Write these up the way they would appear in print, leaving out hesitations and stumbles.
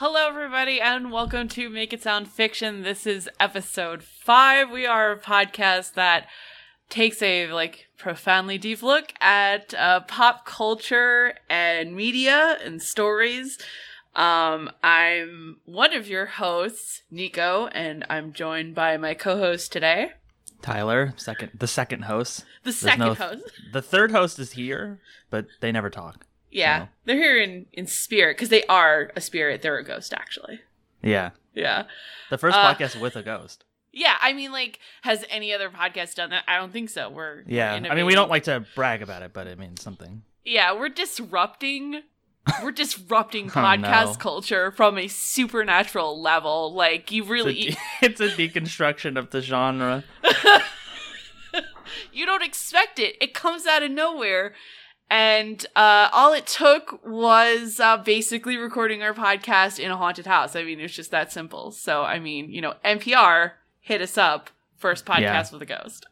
Hello, everybody, and welcome to Make It Sound Fiction. This is episode 5. We are a podcast that takes a profoundly deep look at pop culture and media and stories. I'm one of your hosts, Nico, and I'm joined by my co-host today, Tyler, the second host. The second host. The third host is here, but they never talk. Yeah, so. They're here in spirit, because they are a spirit. They're a ghost, actually. Yeah. Yeah. The first podcast with a ghost. Yeah, I mean, has any other podcast done that? I don't think so. We're innovating. We don't like to brag about it, but it means something. Yeah, we're disrupting podcast culture from a supernatural level. It's a deconstruction of the genre. You don't expect it. It comes out of nowhere. And all it took was basically recording our podcast in a haunted house. I mean, it's just that simple. So, I mean, NPR hit us up. First podcast with a ghost.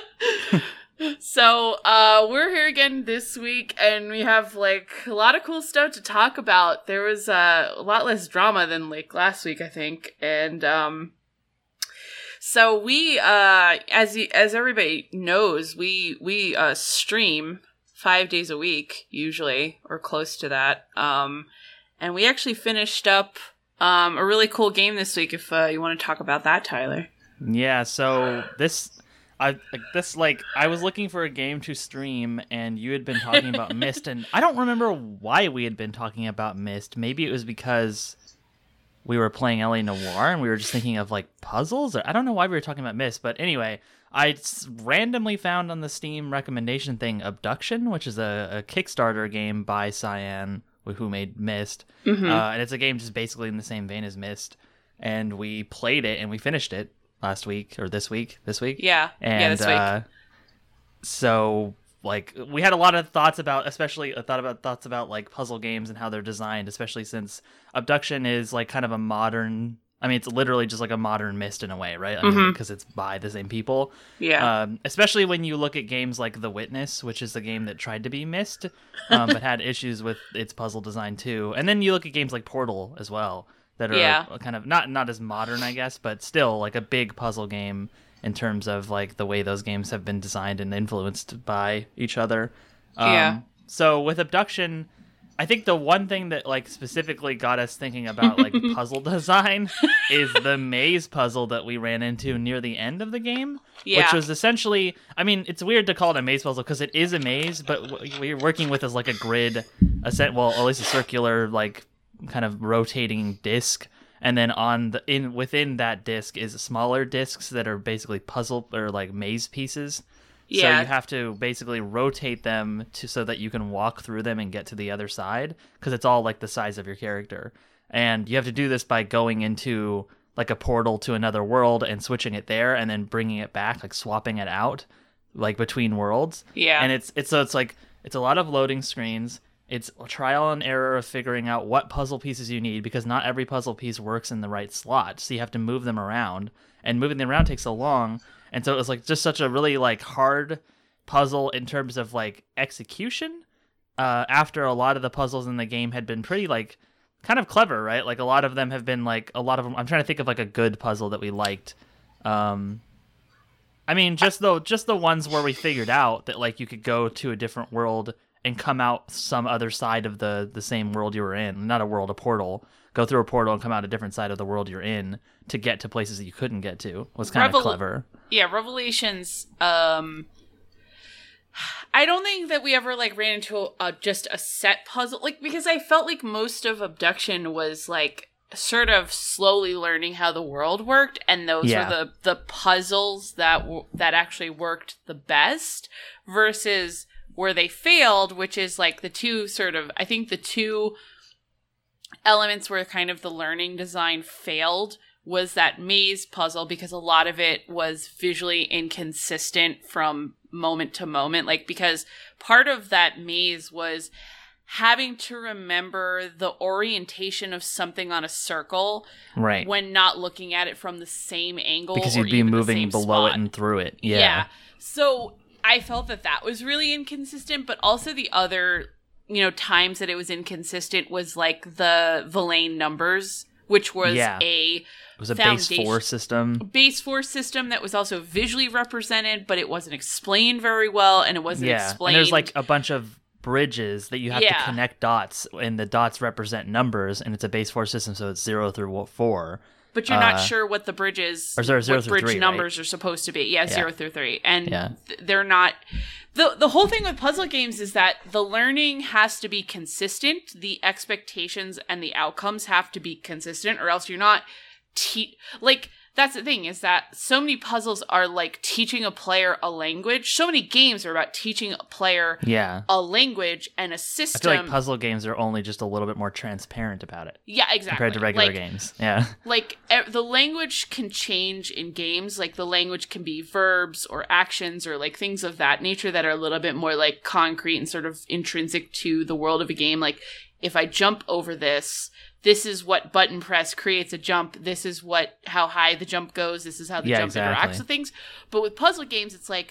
So, we're here again this week, and we have, a lot of cool stuff to talk about. There was a lot less drama than, last week, I think. And, so we, as everybody knows, we stream 5 days a week, usually, or close to that. And we actually finished up a really cool game this week, if you want to talk about that, Tyler. Yeah, so I was looking for a game to stream, and you had been talking about Myst, and I don't remember why we had been talking about Myst. Maybe it was because we were playing L.A. Noire, and we were just thinking of, puzzles, or I don't know why we were talking about Myst, but anyway, I randomly found on the Steam recommendation thing Abduction, which is a Kickstarter game by Cyan, who made Myst. Mm-hmm. And it's a game just basically in the same vein as Myst. And we played it and we finished it last week, or this week. Yeah, and, this week. So, we had a lot of thoughts about, puzzle games and how they're designed, especially since Abduction is, kind of a modern... I mean, it's literally just like a modern Myst in a way, right? I mean, because it's by the same people. Yeah. Especially when you look at games like The Witness, which is a game that tried to be Myst, but had issues with its puzzle design too. And then you look at games like Portal as well, that are kind of not as modern, I guess, but still a big puzzle game in terms of the way those games have been designed and influenced by each other. So with Abduction, I think the one thing that specifically got us thinking about puzzle design is the maze puzzle that we ran into near the end of the game, which was essentially, I mean, it's weird to call it a maze puzzle because it is a maze, but what you're working with is a grid, at least a circular kind of rotating disc, and then within that disc is smaller discs that are basically puzzle or maze pieces. Yeah. So you have to basically rotate them so that you can walk through them and get to the other side, because it's all the size of your character. And you have to do this by going into a portal to another world and switching it there, and then bringing it back, swapping it out between worlds. Yeah. And it's a lot of loading screens. It's trial and error of figuring out what puzzle pieces you need, because not every puzzle piece works in the right slot. So you have to move them around, and moving them around takes so long. And so it was just such a really hard puzzle in terms of execution. After a lot of the puzzles in the game had been pretty kind of clever, right? A lot of them have been a lot of them. I'm trying to think of a good puzzle that we liked. I mean, just the ones where we figured out that you could go to a different world and come out some other side of the same world you were in. Not a world, a portal. Go through a portal and come out a different side of the world you're in to get to places that you couldn't get to. Was kind of clever. Yeah, Revelations. I don't think that we ever ran into just a set puzzle, because I felt most of Abduction was sort of slowly learning how the world worked, and those were the puzzles that actually worked the best, versus where they failed, which is the two sort of, I think the two elements where kind of the learning design failed was that maze puzzle, because a lot of it was visually inconsistent from moment to moment. Because part of that maze was having to remember the orientation of something on a circle, right, when not looking at it from the same angle, because you'd be moving below it and through it. Yeah. So I felt that was really inconsistent, but also the other times that it was inconsistent was like the Villain numbers, which was it was a base 4 system. Base 4 system that was also visually represented, but it wasn't explained very well, and it wasn't explained. And there's like a bunch of bridges that you have to connect dots, and the dots represent numbers, and it's a base 4 system, so it's 0 through 4. But you're not sure what the bridges, or 0 what through bridge 3, numbers right? are supposed to be. Yeah, 0 through 3. And they're not... The whole thing with puzzle games is that the learning has to be consistent. The expectations and the outcomes have to be consistent, or else you're not... that's the thing, is that so many puzzles are like teaching a player a language. So many games are about teaching a player a language and a system. I feel like puzzle games are only just a little bit more transparent about it. Yeah, exactly. Compared to regular games. Yeah. Like, the language can change in games. Like, the language can be verbs or actions or, like, things of that nature that are a little bit more, like, concrete and sort of intrinsic to the world of a game. Like, if I jump over this is what button press creates a jump. This is how high the jump goes. This is how the jump interacts with things. But with puzzle games, it's like,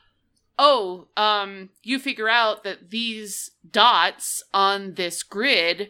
you figure out that these dots on this grid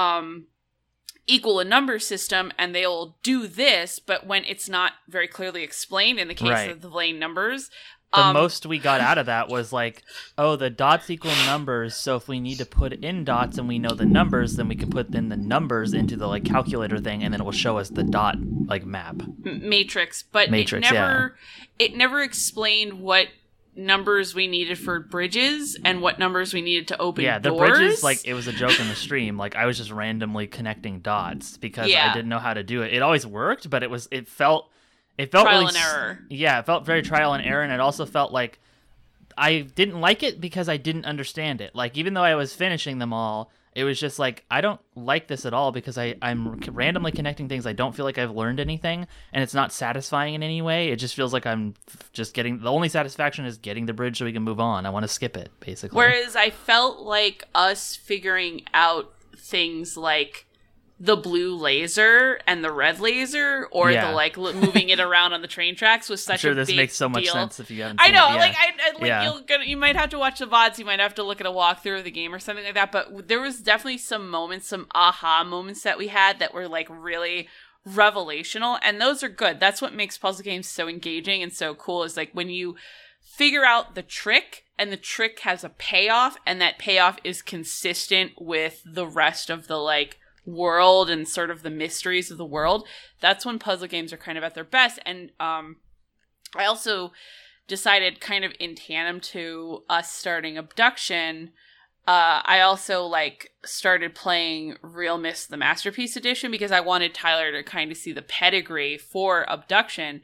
equal a number system, and they'll do this. But when it's not very clearly explained in the case of the Villain numbers, the most we got out of that was like, the dots equal numbers, so if we need to put in dots and we know the numbers, then we can put in the numbers into the like calculator thing, and then it will show us the dot like map. Matrix. But it never explained what numbers we needed for bridges and what numbers we needed to open doors. The bridges, like, it was a joke in the stream. Like, I was just randomly connecting dots because I didn't know how to do it. It always worked, but it felt trial and error. Yeah, it felt very trial and error, and it also felt like I didn't like it because I didn't understand it. Like, even though I was finishing them all, it was just like, I don't like this at all because I'm randomly connecting things. I don't feel like I've learned anything, and it's not satisfying in any way. It just feels like I'm just getting... The only satisfaction is getting the bridge so we can move on. I want to skip it, basically. Whereas I felt like us figuring out things like the blue laser and the red laser, or the like moving it around on the train tracks was such a big deal. I'm sure this makes so much sense if you haven't seen it. I know, you might have to watch the VODs, you might have to look at a walkthrough of the game or something like that, but there was definitely some moments, some aha moments that we had that were like really revelational, and those are good. That's what makes puzzle games so engaging and so cool, is like when you figure out the trick, and the trick has a payoff, and that payoff is consistent with the rest of the like world and sort of the mysteries of the world. That's when puzzle games are kind of at their best. And I also decided, kind of in tandem to us starting Abduction, I also like started playing Real Myths the Masterpiece Edition because I wanted Tyler to kind of see the pedigree for Abduction.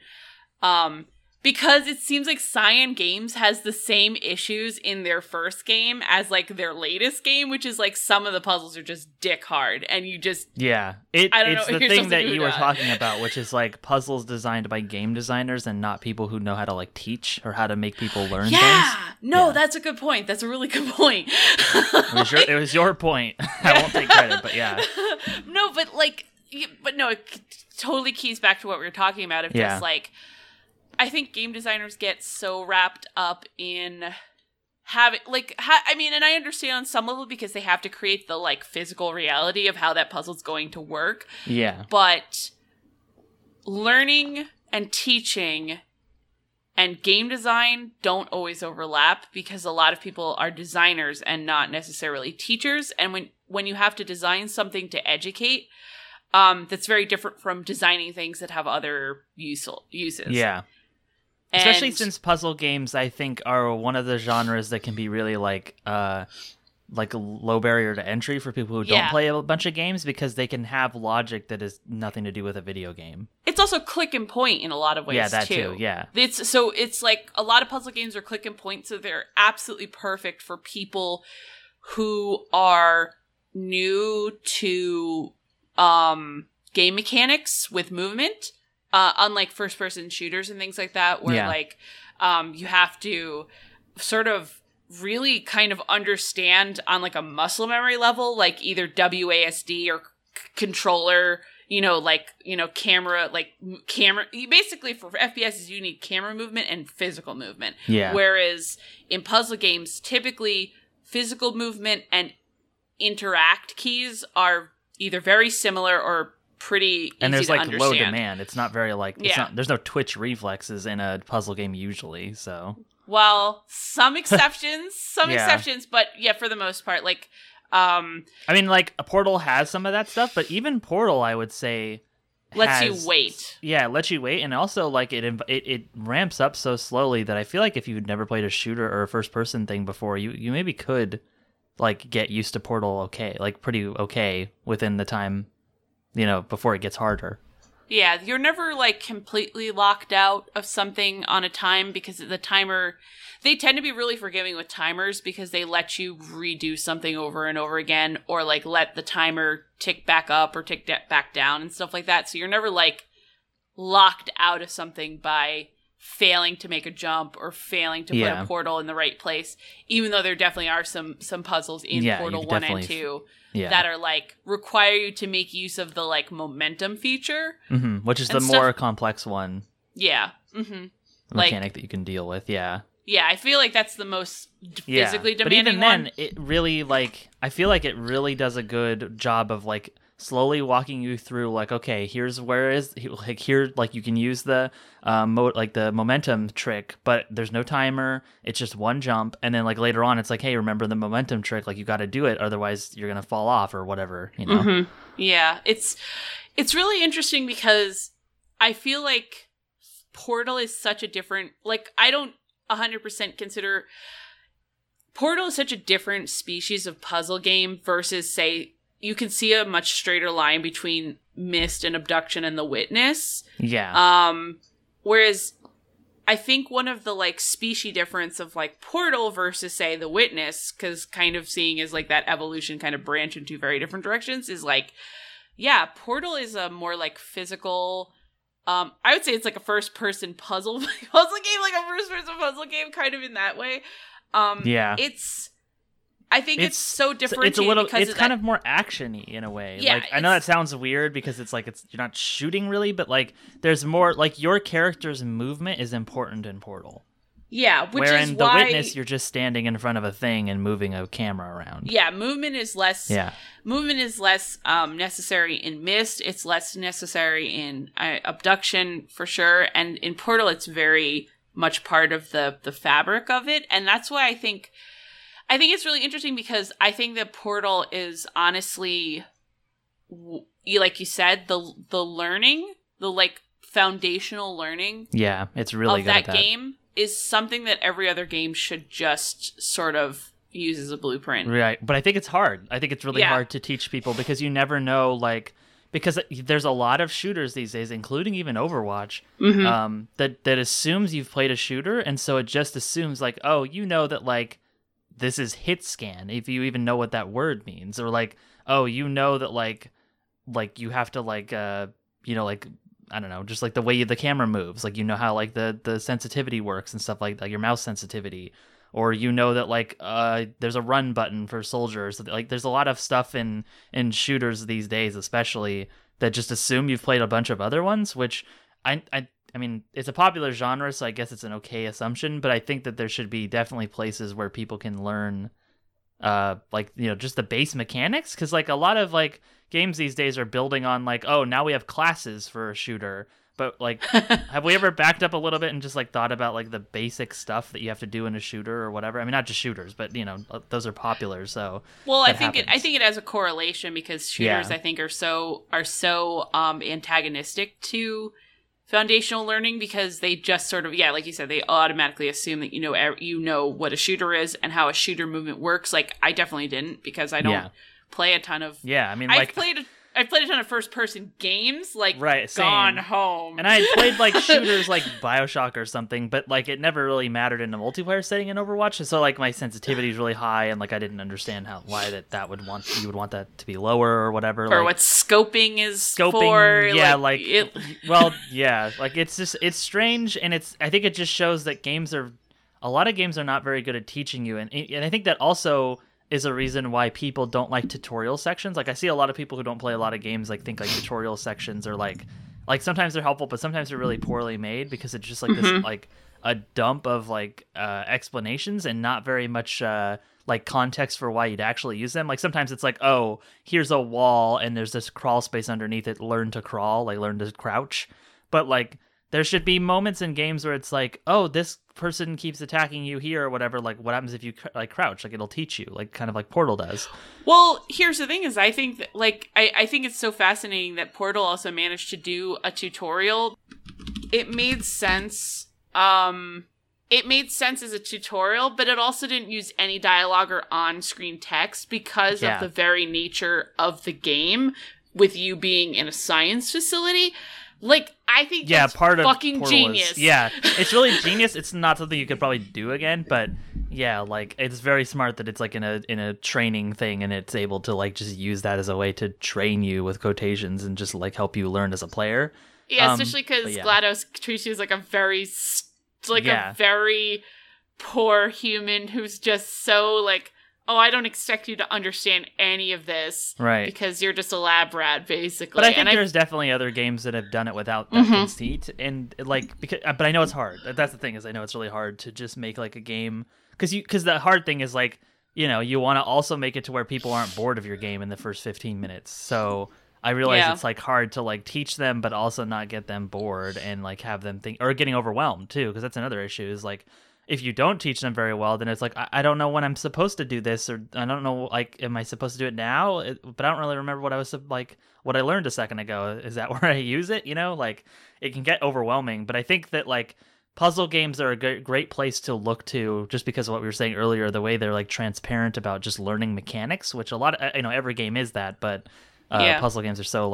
Because it seems like Cyan Games has the same issues in their first game as like their latest game, which is like some of the puzzles are just dick hard, and you just it's the thing that you were talking about, which is like puzzles designed by game designers and not people who know how to like teach or how to make people learn things. That's a good point. That's a really good point. It was your point. I won't take credit, but yeah. No, but it totally keys back to what we were talking about. If just like, I think game designers get so wrapped up in having, and I understand on some level because they have to create the, like, physical reality of how that puzzle's going to work. Yeah. But learning and teaching and game design don't always overlap because a lot of people are designers and not necessarily teachers. And when you have to design something to educate, that's very different from designing things that have other uses. Yeah. Especially since puzzle games, I think, are one of the genres that can be really like a low barrier to entry for people who don't play a bunch of games because they can have logic that has nothing to do with a video game. It's also click and point in a lot of ways, yeah, that too. Yeah. It's like a lot of puzzle games are click and point, so they're absolutely perfect for people who are new to game mechanics with movement. Unlike first-person shooters and things like that, where you have to sort of really kind of understand on like a muscle memory level, like either WASD or controller, camera. Basically, for FPS, you need camera movement and physical movement. Yeah. Whereas in puzzle games, typically physical movement and interact keys are either very similar or pretty easy and there's to like understand. low demand. It's not very like there's no twitch reflexes in a puzzle game usually, so well, some exceptions, but yeah, for the most part, like I mean, like a Portal has some of that stuff, but even Portal, I would say, lets you wait. Yeah, it lets you wait, and also like it ramps up so slowly that I feel like if you'd never played a shooter or a first person thing before, you maybe could like get used to Portal pretty okay within the time, before it gets harder. Yeah, you're never like completely locked out of something on a time because the timer, they tend to be really forgiving with timers because they let you redo something over and over again, or like let the timer tick back up or tick back down and stuff like that. So you're never like locked out of something by failing to make a jump or failing to put a portal in the right place, even though there definitely are some puzzles in Portal 1 and 2 that are like require you to make use of the like momentum feature, which is the more complex one. Yeah. Mechanic that you can deal with. Yeah, I feel like that's the most physically demanding one. But even then, it really I feel like it really does a good job of like slowly walking you through like, okay, here's where here you can use the the momentum trick, but there's no timer, it's just one jump, and then like later on it's like, hey, remember the momentum trick, like you got to do it, otherwise you're gonna fall off or whatever, Yeah, it's really interesting because I feel like Portal is such a different, like I don't 100% consider Portal is such a different species of puzzle game versus, say, you can see a much straighter line between Myst and Abduction and The Witness. Yeah. Whereas I think one of the like species difference of like Portal versus, say, The Witness, because kind of seeing as like that evolution kind of branch in two very different directions, is like, yeah, Portal is a more like physical. I would say it's like a first-person puzzle game, like a first-person puzzle game, kind of in that way. Yeah. I think it's so different. It's kind of more action-y in a way. Yeah, like I know that sounds weird because it's like you're not shooting really, but like there's more like your character's movement is important in Portal. Yeah, where in The Witness you're just standing in front of a thing and moving a camera around. Yeah, movement is less. Yeah. Movement is less necessary in Myst. It's less necessary in Abduction for sure, and in Portal it's very much part of the fabric of it, and that's why I think it's really interesting because I think that Portal is honestly, like you said, the learning, the like foundational learning. Yeah, it's really good at that game is something that every other game should just sort of use as a blueprint. Right, but I think it's hard. I think it's really hard to teach people because you never know, like, because there's a lot of shooters these days, including even Overwatch, that assumes you've played a shooter, and so it just assumes like, oh, that like this is hit scan, if you even know what that word means, or like, oh, that like you have to like like, I don't know, just like the way the camera moves, like how like the sensitivity works and stuff like your mouse sensitivity, or that like there's a run button for soldiers. Like there's a lot of stuff in shooters these days, especially, that just assume you've played a bunch of other ones, which I mean, it's a popular genre, so I guess it's an okay assumption, but I think that there should be definitely places where people can learn just the base mechanics, because like a lot of like games these days are building on like, oh, now we have classes for a shooter, but like have we ever backed up a little bit and just like thought about like the basic stuff that you have to do in a shooter or whatever? I mean, not just shooters, but those are popular, so well, I think it has a correlation because shooters I think are so antagonistic to foundational learning because they just sort of, like you said, they automatically assume that you know what a shooter is and how a shooter movement works. Like I definitely didn't, because I don't play a ton of I've played a ton of first person games, like Gone Home, and I had played like shooters like BioShock or something, but like it never really mattered in a multiplayer setting in Overwatch, so like my sensitivity is really high, and like I didn't understand why you would want that to be lower or whatever, or like, what scoping is for. Like it's strange, and I think it just shows that a lot of games are not very good at teaching you, and I think that also is a reason why people don't like tutorial sections. Like I see a lot of people who don't play a lot of games think like tutorial sections are like sometimes they're helpful, but sometimes they're really poorly made because it's just like this like a dump of like explanations and not very much like context for why you'd actually use them. Like sometimes it's like, oh, here's a wall and there's this crawl space underneath it. Learn to crawl, like learn to crouch. But like there should be moments in games where it's like, oh, this person keeps attacking you here or whatever. Like what happens if you like crouch? Like it'll teach you, like kind of like Portal does. Well, here's the thing is I think that like I think it's so fascinating that Portal also managed to do a tutorial. It made sense. It made sense as a tutorial, but it also didn't use any dialogue or on-screen text because of the very nature of the game with you being in a science facility. Like, I think that's part fucking of genius. It's really genius. It's not something you could probably do again, but yeah, like it's very smart that it's like in a training thing and it's able to like just use that as a way to train you with quotations and just like help you learn as a player. Yeah, especially because GLaDOS treats you as like a very a very poor human who's just so like, oh, I don't expect you to understand any of this, right? Because you're just a lab rat, basically. But I think there's definitely other games that have done it without that conceit, and like, but I know it's hard. That's the thing is, I know it's really hard to just make like a game because the hard thing is like, you know, you want to also make it to where people aren't bored of your game in the first 15 minutes. So I realize it's like hard to like teach them, but also not get them bored and like have them think or getting overwhelmed too, because that's another issue. Is like if you don't teach them very well, then it's like I don't know when I'm supposed to do this, or I don't know like am I supposed to do it now? But I don't really remember what I was like what I learned a second ago. Is that where I use it? You know, like it can get overwhelming. But I think that like puzzle games are a great place to look to, just because of what we were saying earlier, the way they're like transparent about just learning mechanics, which a lot of every game is that, but. Puzzle games are so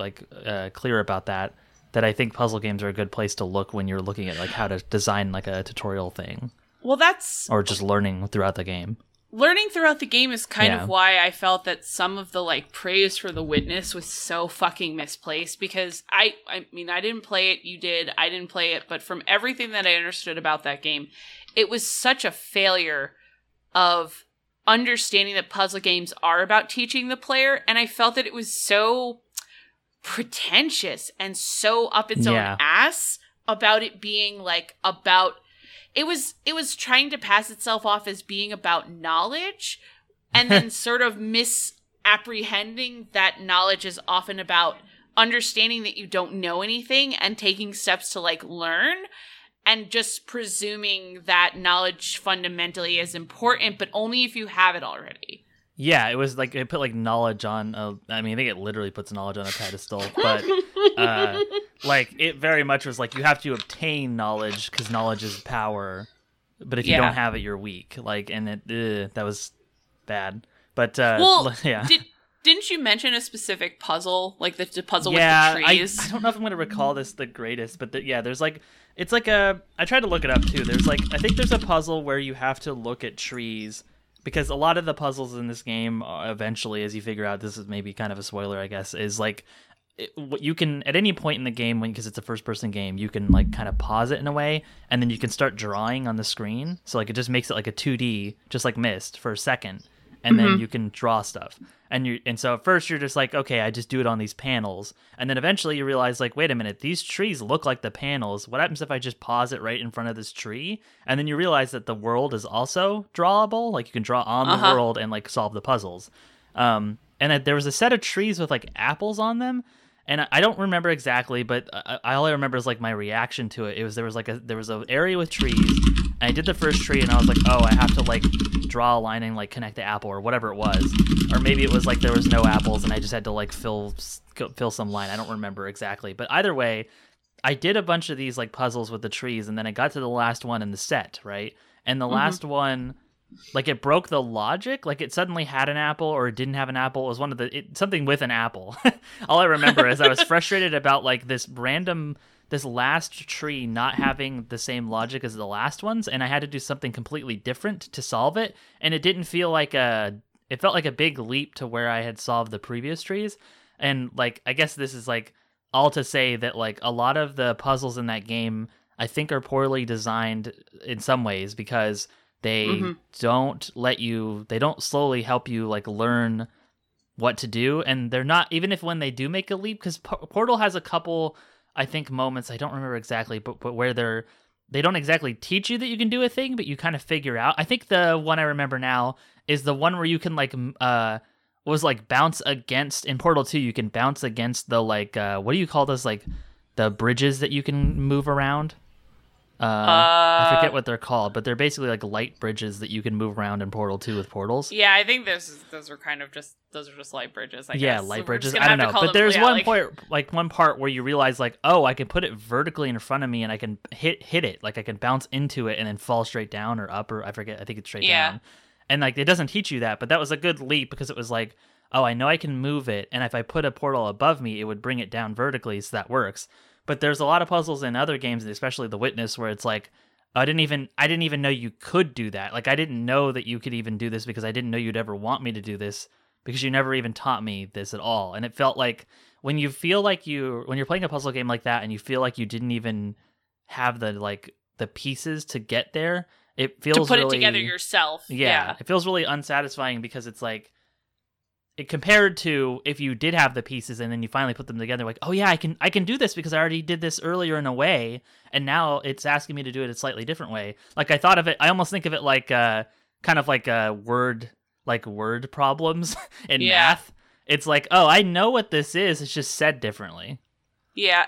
clear about that I think puzzle games are a good place to look when you're looking at like how to design like a tutorial thing. Well, or just learning throughout the game. Learning throughout the game is kind of why I felt that some of the like praise for The Witness was so fucking misplaced, because I mean I didn't play it, you did, I didn't play it, but from everything that I understood about that game, it was such a failure of understanding that puzzle games are about teaching the player, and I felt that it was so pretentious and so up its own ass about it being like about it was trying to pass itself off as being about knowledge and then sort of misapprehending that knowledge is often about understanding that you don't know anything and taking steps to like learn. And just presuming that knowledge fundamentally is important, but only if you have it already. Yeah, it was like it put like knowledge on. I think it literally puts knowledge on a pedestal, but like it very much was like you have to obtain knowledge because knowledge is power. But if you don't have it, you're weak. Like, and that was bad. But Didn't you mention a specific puzzle, like the puzzle with the trees? I don't know if I'm going to recall this the greatest, but there's like, it's like I tried to look it up too. There's like, I think there's a puzzle where you have to look at trees, because a lot of the puzzles in this game, eventually, as you figure out, this is maybe kind of a spoiler, I guess, is like, you can, at any point in the game, because it's a first-person game, you can like kind of pause it in a way, and then you can start drawing on the screen. So like it just makes it like a 2D, just like Myst, for a second. And then you can draw stuff. And so at first you're just like, okay, I just do it on these panels. And then eventually you realize, like, wait a minute, these trees look like the panels. What happens if I just pause it right in front of this tree? And then you realize that the world is also drawable. Like, you can draw on the world and, like, solve the puzzles. And there was a set of trees with, like, apples on them. And I don't remember exactly, but all I remember is, like, my reaction to it. There was an area with trees. And I did the first tree, and I was like, oh, I have to, like, draw a line and, like, connect the apple or whatever it was. Or maybe it was, like, there was no apples, and I just had to, like, fill some line. I don't remember exactly. But either way, I did a bunch of these, like, puzzles with the trees, and then I got to the last one in the set, right? And the last one, like, it broke the logic. Like, it suddenly had an apple, or it didn't have an apple. It was something with an apple. All I remember is I was frustrated about, like, this last tree not having the same logic as the last ones, and I had to do something completely different to solve it, and it didn't feel like it felt like a big leap to where I had solved the previous trees. And like, I guess this is like all to say that like a lot of the puzzles in that game I think are poorly designed in some ways, because they don't slowly help you like learn what to do, and they're not, even if when they do make a leap, because Portal has a couple, I think, moments, I don't remember exactly, but where they don't exactly teach you that you can do a thing, but you kind of figure out. I think the one I remember now is the one where you can like was like bounce against in Portal 2. You can bounce against the like what do you call those, like the bridges that you can move around? I forget what they're called, but they're basically like light bridges that you can move around in Portal 2 with portals. Yeah, I think those are just light bridges. I guess. Light bridges. I don't know, but there's one part where you realize like, oh, I can put it vertically in front of me and I can hit it, like I can bounce into it and then fall straight down or up, or I forget. I think it's straight down. And like it doesn't teach you that, but that was a good leap because it was like, oh, I know I can move it, and if I put a portal above me, it would bring it down vertically, so that works. But there's a lot of puzzles in other games, especially The Witness, where it's like, I didn't even know you could do that. Like I didn't know that you could even do this because I didn't know you'd ever want me to do this because you never even taught me this at all. And it felt like when you're playing a puzzle game like that and you feel like you didn't even have the pieces to get there, it feels to put it together yourself. Yeah, it feels really unsatisfying because it's like, compared to if you did have the pieces and then you finally put them together, like, oh yeah, I can do this because I already did this earlier in a way, and now it's asking me to do it a slightly different way. Like I thought of it, I almost think of it like kind of like word problems in math. It's like, oh, I know what this is, it's just said differently. Yeah,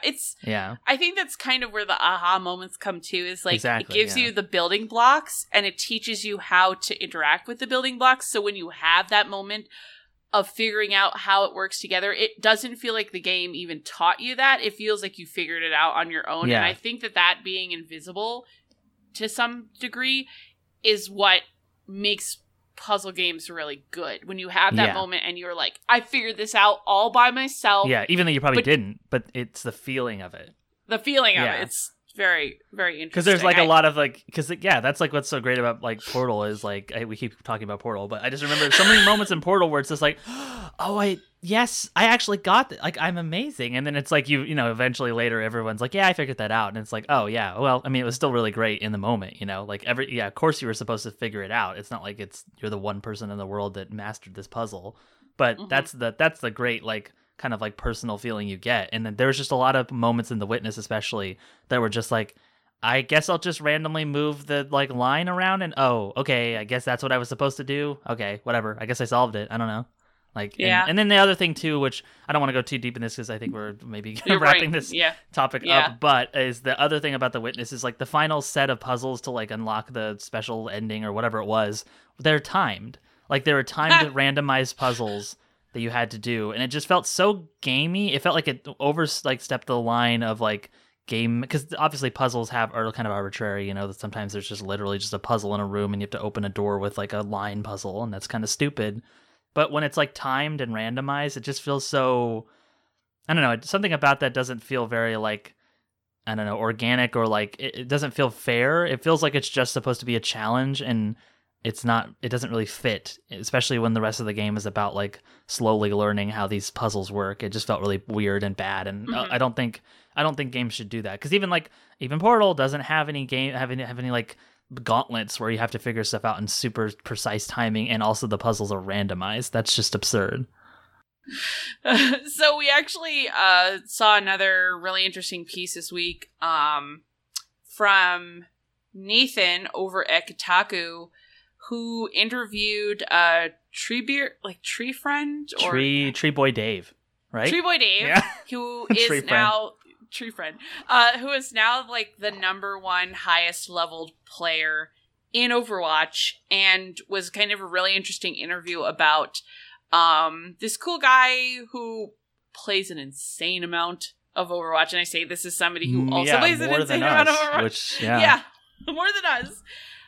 I think that's kind of where the aha moments come too, is like, exactly, it gives you the building blocks and it teaches you how to interact with the building blocks. So when you have that moment of figuring out how it works together, it doesn't feel like the game even taught you that. It feels like you figured it out on your own. Yeah. And I think that being invisible to some degree is what makes puzzle games really good. When you have that moment and you're like, I figured this out all by myself. Yeah, even though you probably didn't, but it's the feeling of it. The feeling of it. It's very, very interesting. Because there's like a lot of like, that's like what's so great about like Portal is like, we keep talking about Portal, but I just remember so many moments in Portal where it's just like, oh, I actually got it. Like, I'm amazing. And then it's like, you know, eventually later everyone's like, yeah, I figured that out. And it's like, oh yeah, well, I mean, it was still really great in the moment, you know, like of course you were supposed to figure it out. It's not like you're the one person in the world that mastered this puzzle, but that's the great, like, kind of like personal feeling you get. And then there's just a lot of moments in The Witness especially that were just like, I guess I'll just randomly move the like line around and oh, okay, I guess that's what I was supposed to do. Okay, whatever, I guess I solved it. I don't know. Like, and then the other thing too, which I don't want to go too deep in this because I think we're maybe wrapping this topic up, but is the other thing about The Witness is like the final set of puzzles to like unlock the special ending or whatever it was, they're timed. Like there were timed randomized puzzles that you had to do, and it just felt so gamey. It felt like it stepped the line of like game, because obviously puzzles are kind of arbitrary, you know, that sometimes there's just literally just a puzzle in a room and you have to open a door with like a line puzzle, and that's kind of stupid. But when it's like timed and randomized, it just feels so, I don't know, something about that doesn't feel very like, I don't know, organic, or like it doesn't feel fair. It feels like it's just supposed to be a challenge, and it doesn't really fit, especially when the rest of the game is about like slowly learning how these puzzles work. It just felt really weird and bad, and I don't think games should do that, because even Portal doesn't have any like gauntlets where you have to figure stuff out in super precise timing, and also the puzzles are randomized. That's just absurd. So we actually saw another really interesting piece this week from Nathan over at Kotaku, who interviewed Tree Boy Dave, right? Tree Boy Dave, yeah. Who is now Tree Friend, who is now like the #1 highest leveled player in Overwatch, and was kind of a really interesting interview about this cool guy who plays an insane amount of Overwatch. And I say this is somebody who also plays an insane amount of Overwatch. Which, more than us.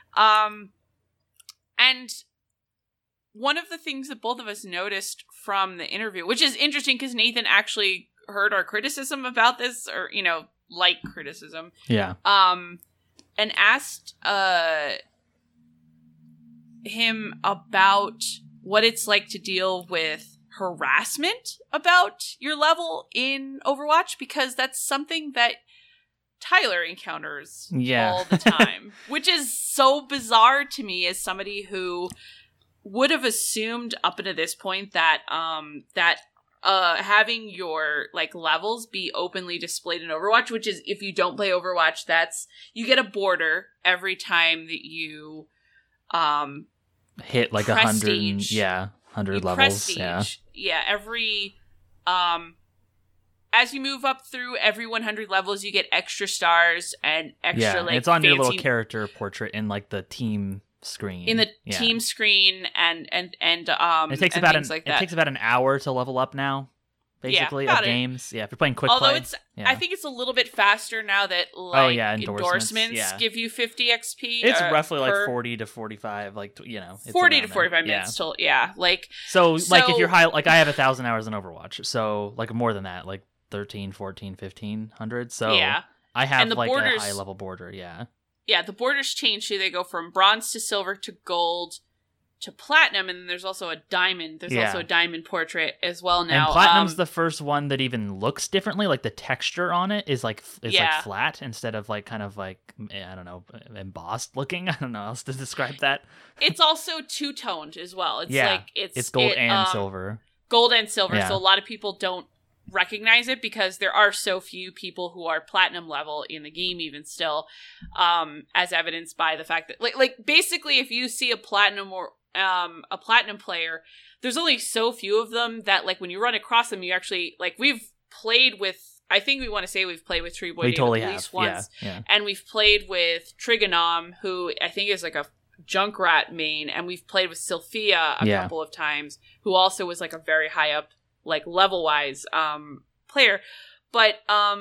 And one of the things that both of us noticed from the interview, which is interesting because Nathan actually heard our criticism about this, or, you know, light criticism. Yeah. And asked him about what it's like to deal with harassment about your level in Overwatch, because that's something that Tyler encounters all the time, which is so bizarre to me as somebody who would have assumed up until this point that that having your like levels be openly displayed in Overwatch, which is, if you don't play Overwatch, you get a border every time that you hit like 100, 100 levels. Prestige. Every as you move up through every 100 levels, you get extra stars and extra like it's on fancy... your little character portrait in like the team screen. In the team screen and it takes about it takes about an hour to level up now. Basically, of games. Yeah, if you're playing quick Although play. I think it's a little bit faster now that like endorsements give you 50 XP. It's roughly like 40 to 45, like it's 40 to 45 minutes till like so like if you're high, like I have 1,000 hours in Overwatch, so like more than that, like 13, 14, 1,500. So I have like a high level border. Yeah, the borders change too. They go from bronze to silver to gold to platinum, and then there's also a diamond. There's also a diamond portrait as well now. And platinum's the first one that even looks differently. Like the texture on it is like like flat instead of like kind of like, I don't know, embossed looking. I don't know how else to describe that. It's also two-toned as well. It's like it's gold and silver. Gold and silver. Yeah. So a lot of people don't recognize it because there are so few people who are platinum level in the game even still, as evidenced by the fact that like basically if you see a platinum or a platinum player, there's only so few of them that like when you run across them, you actually like, we've played with, I think we want to say we've played with Tree Boy we totally at least have. once, and we've played with Trigonom, who I think is like a Junkrat main, and we've played with Sylphia a couple of times, who also was like a very high up like level wise player, but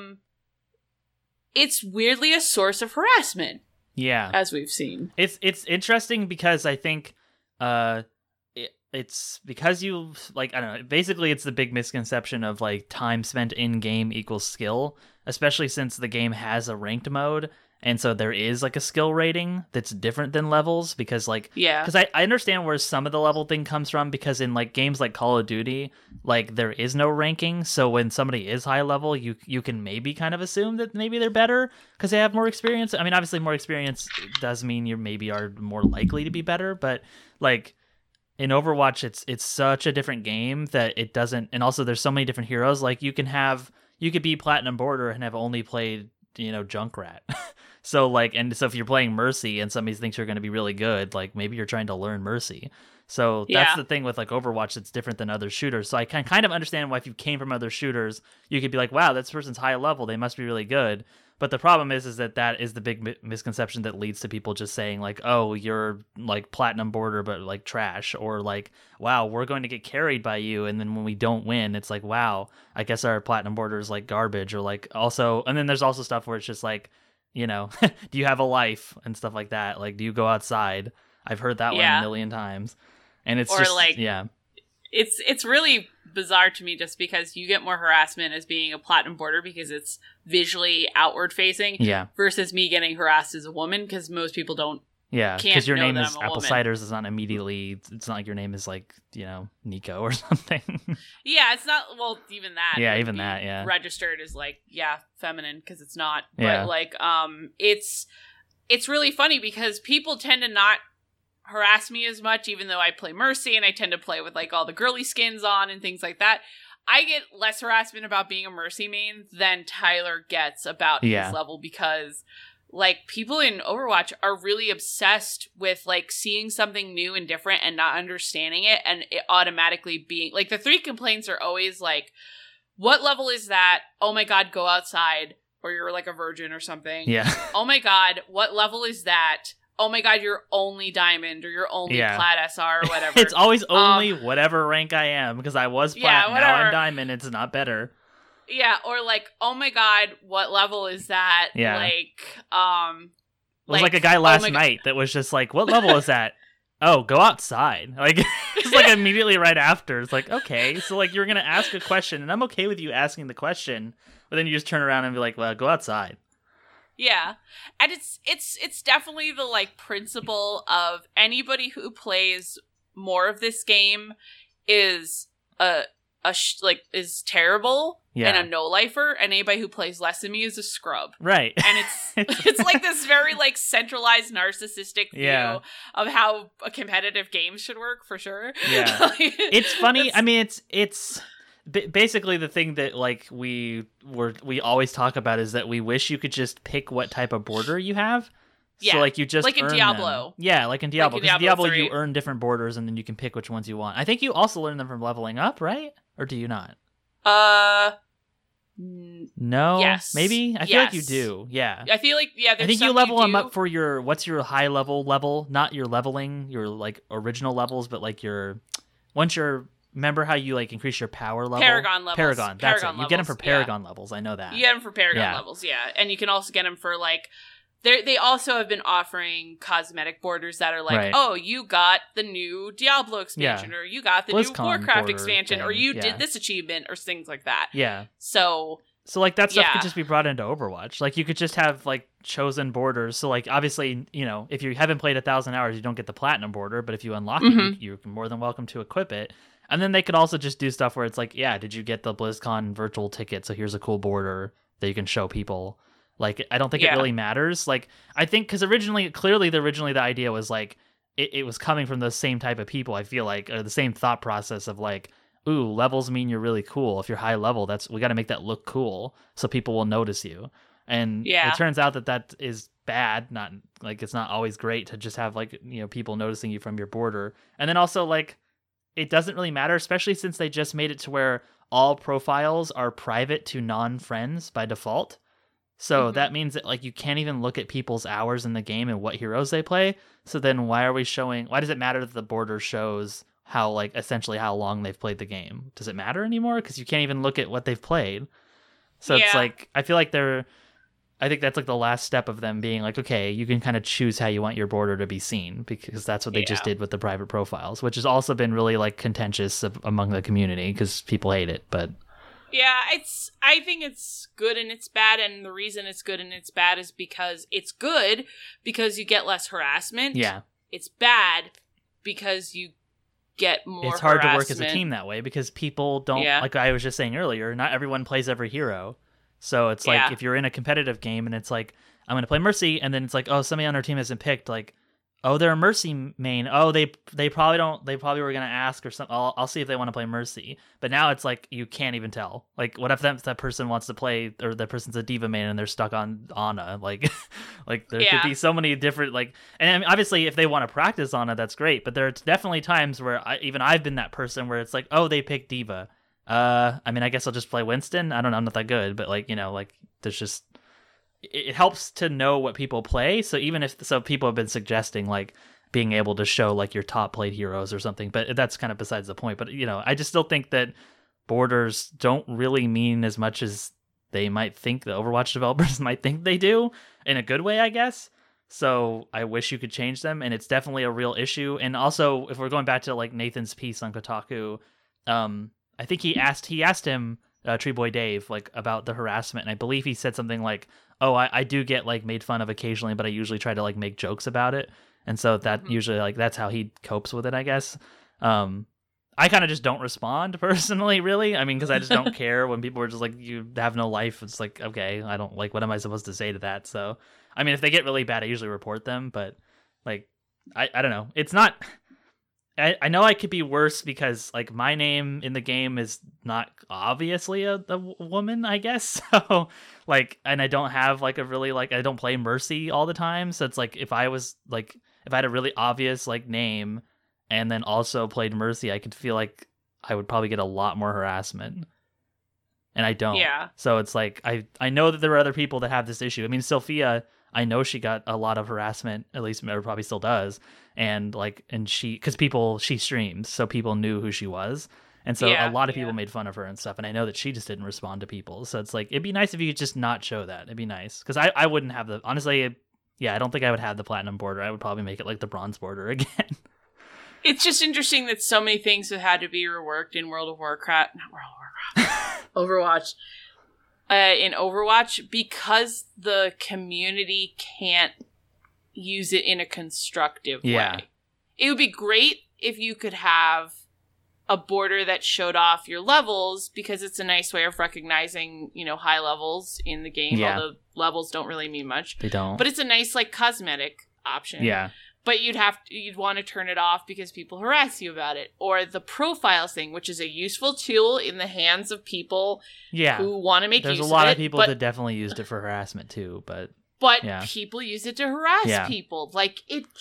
it's weirdly a source of harassment, as we've seen. It's interesting because I think it's because you like, I don't know, basically it's the big misconception of like time spent in game equals skill, especially since the game has a ranked mode. And so there is like a skill rating that's different than levels because because I understand where some of the level thing comes from, because in like games like Call of Duty, like there is no ranking. So when somebody is high level, you can maybe kind of assume that maybe they're better because they have more experience. I mean, obviously more experience does mean you maybe are more likely to be better, but like in Overwatch, it's such a different game that it doesn't, and also there's so many different heroes. Like you could be Platinum Border and have only played, Junkrat. So if you're playing Mercy and somebody thinks you're going to be really good, like maybe you're trying to learn Mercy. So that's the thing with like Overwatch that's different than other shooters. So I can kind of understand why if you came from other shooters, you could be like, wow, this person's high level, they must be really good. But the problem is that is the big misconception that leads to people just saying like, oh, you're like Platinum Border but like trash, or like, wow, we're going to get carried by you, and then when we don't win, it's like, wow, I guess our Platinum Border is like garbage, or like also, and then there's also stuff where it's just like, do you have a life and stuff like that? Like, do you go outside? I've heard that one a million times, and it's just like, it's really bizarre to me just because you get more harassment as being a Platinum Border because it's visually outward facing versus me getting harassed as a woman because most people don't because your name is Apple Ciders is not immediately, it's not like your name is like Nico or something. It's not, well, even that even that registered as like feminine because it's not, but like it's really funny because people tend to not harass me as much, even though I play Mercy and I tend to play with like all the girly skins on and things like that. I get less harassment about being a Mercy main than Tyler gets about his level, because like people in Overwatch are really obsessed with like seeing something new and different and not understanding it, and it automatically being like, the three complaints are always like, what level is that? Oh my god, go outside, or you're like a virgin or something. Oh my god, what level is that? Oh my god, you're only diamond, or you're only plat SR or whatever. It's always only whatever rank I am, because I was plat, now I'm diamond, it's not better. Or like, oh my god, what level is that? Like, it was like a guy last night that was just like, what level is that? Oh, go outside. Like, it's like immediately right after. It's like, okay, so like you're going to ask a question, and I'm okay with you asking the question, but then you just turn around and be like, well, go outside. Yeah. And it's definitely the like principle of anybody who plays more of this game is is terrible and a no-lifer, and anybody who plays less than me is a scrub. Right. And it's like this very like centralized narcissistic view of how a competitive game should work, for sure. Yeah. It's funny. I mean, it's basically the thing that like we always talk about is that we wish you could just pick what type of border you have. Yeah. So like you just like in Diablo. Them. Yeah, like in Diablo. Because Diablo 3. you earn different borders and then you can pick which ones you want. I think you also learn them from leveling up, right? Or do you not? No. Yes. Maybe? I feel like you do. Yeah. I feel like I think you level them up for what's your high level, not your leveling, your like original levels, but like remember how you like increase your power level? Paragon levels. Paragon, that's Paragon it. You get them for Paragon levels. I know that. You get them for Paragon levels, yeah. And you can also get them for like they also have been offering cosmetic borders that are like, oh, you got the new Diablo expansion, or you got the BlizzCon new Warcraft expansion, thing. or you did this achievement, or things like that. Yeah. So like that stuff could just be brought into Overwatch. Like you could just have like chosen borders. So like obviously, if you haven't played 1,000 hours, you don't get the platinum border, but if you unlock it, you're more than welcome to equip it. And then they could also just do stuff where it's like, did you get the BlizzCon virtual ticket? So here's a cool border that you can show people. Like, I don't think it really matters. Like, I think because originally the idea was like, it was coming from the same type of people, I feel like, or the same thought process of like, ooh, levels mean you're really cool. If you're high level, we got to make that look cool so people will notice you. And it turns out that is bad. Not like it's not always great to just have like, people noticing you from your border. And then also like, it doesn't really matter, especially since they just made it to where all profiles are private to non-friends by default. So that means that like you can't even look at people's hours in the game and what heroes they play. So then why does it matter that the border shows how like essentially how long they've played the game? Does it matter anymore? Because you can't even look at what they've played. So it's like, I feel like I think that's like the last step of them being like, okay, you can kind of choose how you want your border to be seen, because that's what they just did with the private profiles, which has also been really like contentious among the community because people hate it. But yeah, I think it's good and it's bad, and the reason it's good and it's bad is because it's good because you get less harassment. Yeah. It's bad because you get more It's hard harassment. to work as a team that way because people don't, like I was just saying earlier, not everyone plays every hero. So it's like if you're in a competitive game and it's like, I'm going to play Mercy, and then it's like, oh, somebody on our team hasn't picked, like, oh, they're a Mercy main. Oh, they probably don't. They probably were gonna ask or something. I'll see if they want to play Mercy. But now it's like you can't even tell. Like, what if that person wants to play, or that person's a diva main and they're stuck on Ana? Like, like there could be so many different like. And I mean, obviously, if they want to practice Ana, that's great. But there's definitely times where I've been that person where it's like, oh, they picked diva. I mean, I guess I'll just play Winston. I don't know, I'm not that good, but like like there's just. It helps to know what people play. So even if people have been suggesting like being able to show like your top played heroes or something, but that's kind of besides the point. But I just still think that borders don't really mean as much as they might think. The Overwatch developers might think they do, in a good way, I guess. So I wish you could change them, and it's definitely a real issue. And also, if we're going back to like Nathan's piece on Kotaku, I think he asked him. Tree Boy Dave, like about the harassment, and I believe he said something like, oh, I do get like made fun of occasionally, but I usually try to like make jokes about it, and so that usually like that's how he copes with it, I guess. I kind of just don't respond personally, really. I mean, because I just don't care when people are just like, you have no life. It's like, okay, I don't like, what am I supposed to say to that? So I mean, if they get really bad, I usually report them, but like I don't know, it's not. I know I could be worse because like my name in the game is not obviously a woman, I guess. So like, and I don't have like a really like, I don't play Mercy all the time. So it's like, if I had a really obvious like name and then also played Mercy, I could feel like I would probably get a lot more harassment. And I don't. Yeah. So it's like, I know that there are other people that have this issue. I mean, Sophia, I know she got a lot of harassment, at least, or probably still does. And like, because she streams, so people knew who she was. And so a lot of people made fun of her and stuff. And I know that she just didn't respond to people. So it's like, it'd be nice if you could just not show that. It'd be nice. Because I wouldn't have honestly, I don't think I would have the platinum border. I would probably make it like the bronze border again. It's just interesting that so many things have had to be reworked in Overwatch. In Overwatch, because the community can't use it in a constructive way. It would be great if you could have a border that showed off your levels, because it's a nice way of recognizing, high levels in the game, although levels don't really mean much. They don't. But it's a nice, like, cosmetic option. Yeah. but you'd want to turn it off because people harass you about it. Or the profiles thing, which is a useful tool in the hands of people who want to make use of it. There's a lot of people that definitely used it for harassment too, but people use it to harass people. Like,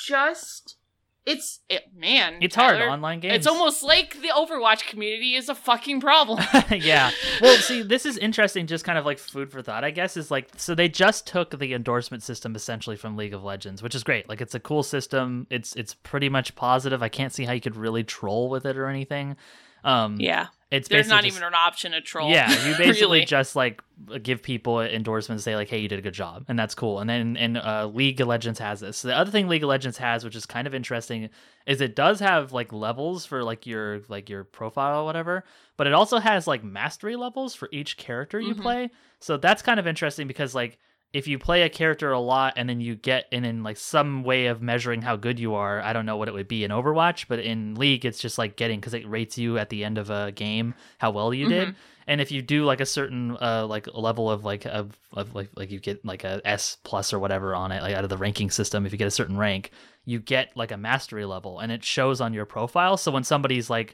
it's hard online games. It's almost like the Overwatch community is a fucking problem. Yeah. Well, see, this is interesting, just kind of like food for thought, I guess, is like, so they just took the endorsement system essentially from League of Legends, which is great. Like, it's a cool system. It's pretty much positive. I can't see how you could really troll with it or anything. There's not even an option to troll. Yeah, you basically just like give people endorsements, say like, "Hey, you did a good job," and that's cool. And then League of Legends has this. So the other thing League of Legends has, which is kind of interesting, is it does have like levels for like your profile or whatever, but it also has like mastery levels for each character you play. So that's kind of interesting because like, if you play a character a lot and then you get in like some way of measuring how good you are, I don't know what it would be in Overwatch, but in League, it's just like because it rates you at the end of a game how well you did. And if you do like a certain like level of like you get like a S plus or whatever on it, like out of the ranking system, if you get a certain rank, you get like a mastery level and it shows on your profile. So when somebody's like,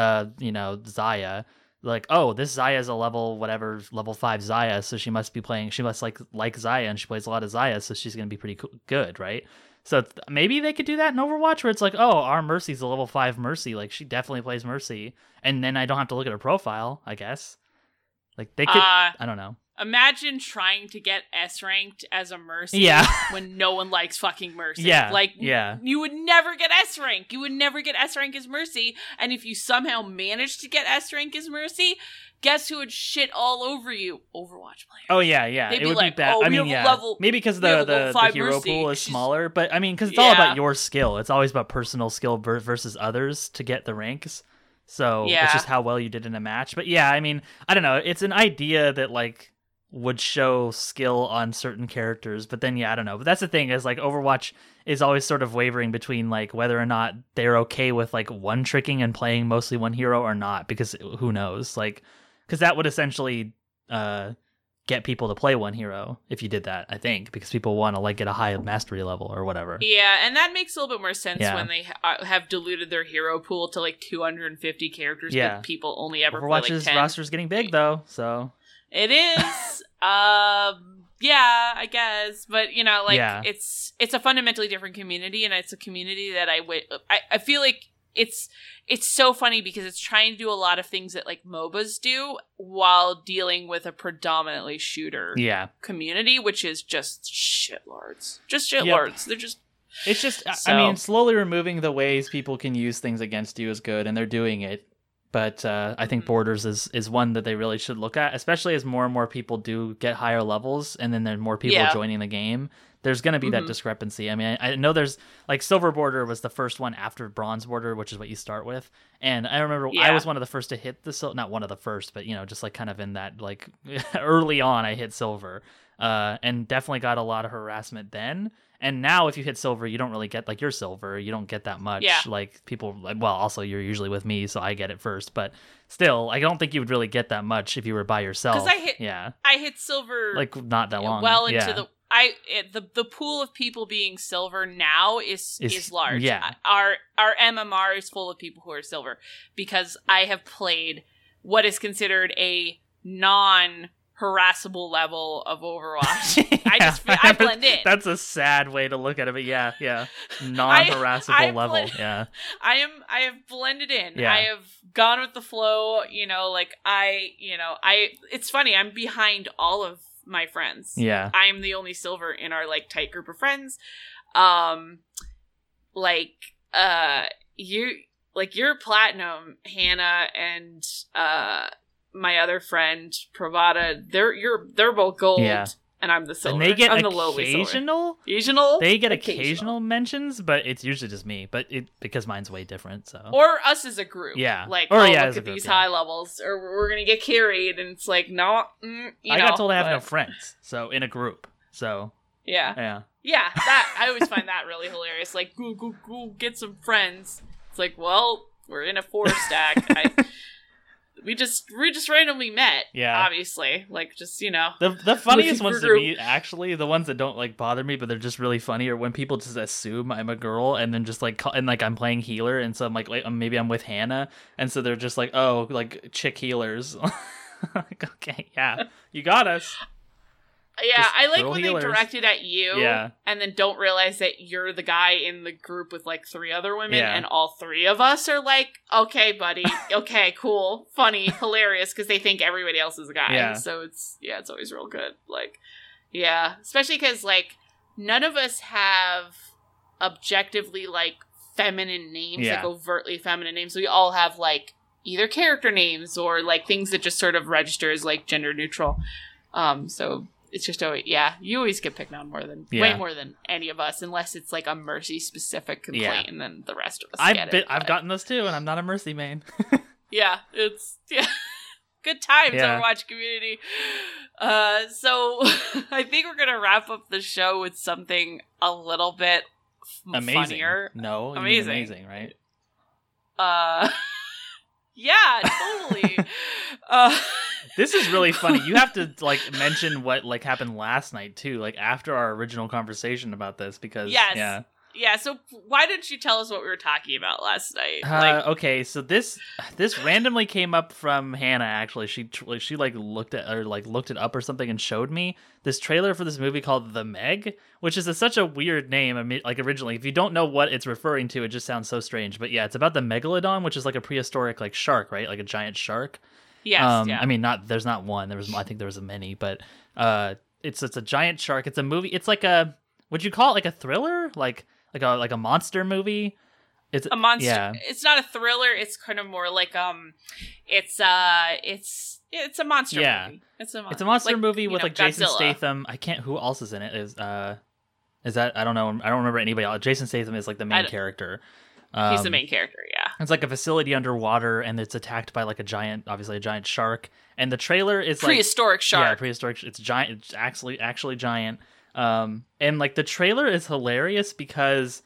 Xayah, like, oh, this Xayah is a level 5 Xayah, so she must like Xayah, and she plays a lot of Xayah, so she's gonna be pretty good, right? So maybe they could do that in Overwatch, where it's like, oh, our Mercy's a level 5 Mercy, like she definitely plays Mercy, and then I don't have to look at her profile, I guess. Like they could, I don't know. Imagine trying to get S ranked as a Mercy when no one likes fucking Mercy. You would never get S rank. You would never get S rank as Mercy. And if you somehow managed to get S rank as Mercy, guess who would shit all over you? Overwatch players. Oh yeah. They'd it would like, be bad. Oh, I mean, maybe because the hero Mercy. pool is smaller, but I mean, because it's all about your skill. It's always about personal skill versus others to get the ranks. So it's just how well you did in a match. But yeah, I mean, I don't know. It's an idea that like would show skill on certain characters, but then I don't know. But that's the thing, is like Overwatch is always sort of wavering between like whether or not they're okay with like one tricking and playing mostly one hero or not, because who knows, like, because that would essentially get people to play one hero if you did that, I think, because people want to like get a high mastery level or whatever. Yeah, and that makes a little bit more sense when they have diluted their hero pool to like 250 characters, but people only ever play like 10. Overwatch's roster's getting big though, so it is. I guess, but it's a fundamentally different community, and it's a community that I feel like it's so funny because it's trying to do a lot of things that like MOBAs do while dealing with a predominantly shooter community, which is just shitlords. I mean, slowly removing the ways people can use things against you is good, and they're doing it. But I think Borders is one that they really should look at, especially as more and more people do get higher levels, and then there are more people joining the game. There's going to be that discrepancy. I mean, I know there's like Silver Border was the first one after Bronze Border, which is what you start with. And I remember I was one of the first to hit not one of the first, but just like kind of in that like early on, I hit Silver, and definitely got a lot of harassment then. And now if you hit Silver, you don't really get, like, you're Silver, you don't get that much. Like, people, well, also you're usually with me, so I get it first. But still, I don't think you would really get that much if you were by yourself. Because I hit Silver, like, not that long. Well into the pool of people being Silver now is large. Yeah. Our MMR is full of people who are Silver, because I have played what is considered a non-harassable level of Overwatch. I blend in. That's a sad way to look at it, but yeah. Non-harassable level. I have blended in. Yeah. I have gone with the flow, it's funny, I'm behind all of my friends. Yeah. I'm the only Silver in our like tight group of friends. You're Platinum, Hannah, and my other friend Pravada, they're both gold, and I'm the Silver. And they get occasional mentions, but it's usually just me. But because mine's way different, so or us as a group, look at these high levels, or we're gonna get carried, and it's like I got told I have no friends, so in a group, so yeah. That I always find that really hilarious. Like, go get some friends. It's like, well, we're in a 4 stack. we just randomly met. Yeah. Obviously. Like, just, you know. The funniest ones to me, actually, the ones that don't, like, bother me, but they're just really funny, are when people just assume I'm a girl and then just, like, and, like, I'm playing healer, and so I'm like, maybe I'm with Hannah, and so they're just like, oh, like, chick healers. Like, okay, yeah, you got us. Yeah, Just I like when healers. they direct it at you, and then don't realize that you're the guy in the group with, like, 3 other women, and all 3 of us are like, okay, buddy, okay, cool, funny, hilarious, because they think everybody else is a guy. Yeah. So it's always real good. Like, yeah, especially because, like, none of us have objectively, like, feminine names, like, overtly feminine names. We all have, like, either character names or, like, things that just sort of register as, like, gender neutral. So it's just always, you always get picked on way more than any of us, unless it's like a Mercy specific complaint, and then the rest of us get it. I've gotten those too, and I'm not a Mercy main. It's good times, Overwatch community. So I think we're gonna wrap up the show with something a little bit funnier. No, amazing, right? Yeah, totally. This is really funny. You have to, like, mention what, like, happened last night too, like, after our original conversation about this, because yeah. So why didn't you tell us what we were talking about last night? Okay, so this randomly came up from Hannah. Actually, she like looked it up or something and showed me this trailer for this movie called The Meg, which is such a weird name. I mean, like, originally, if you don't know what it's referring to, it just sounds so strange. But yeah, it's about the megalodon, which is like a prehistoric, like, shark, right? Like a giant shark. Yes. I mean, there's not one. I think there was a many, but it's a giant shark. It's a movie. It's like would you call it like a thriller? Like a monster movie? It's a monster. Yeah. It's not a thriller. It's kind of more like it's a monster movie. It's a monster movie with, like, Jason Statham. Who else is in it? Is that, I don't know. I don't remember anybody else. Jason Statham is, like, the main character. He's the main character, yeah. It's like a facility underwater, and it's attacked by, like, obviously a giant shark. And the trailer is prehistoric shark. Yeah, prehistoric. It's giant. It's actually giant. And, like, the trailer is hilarious because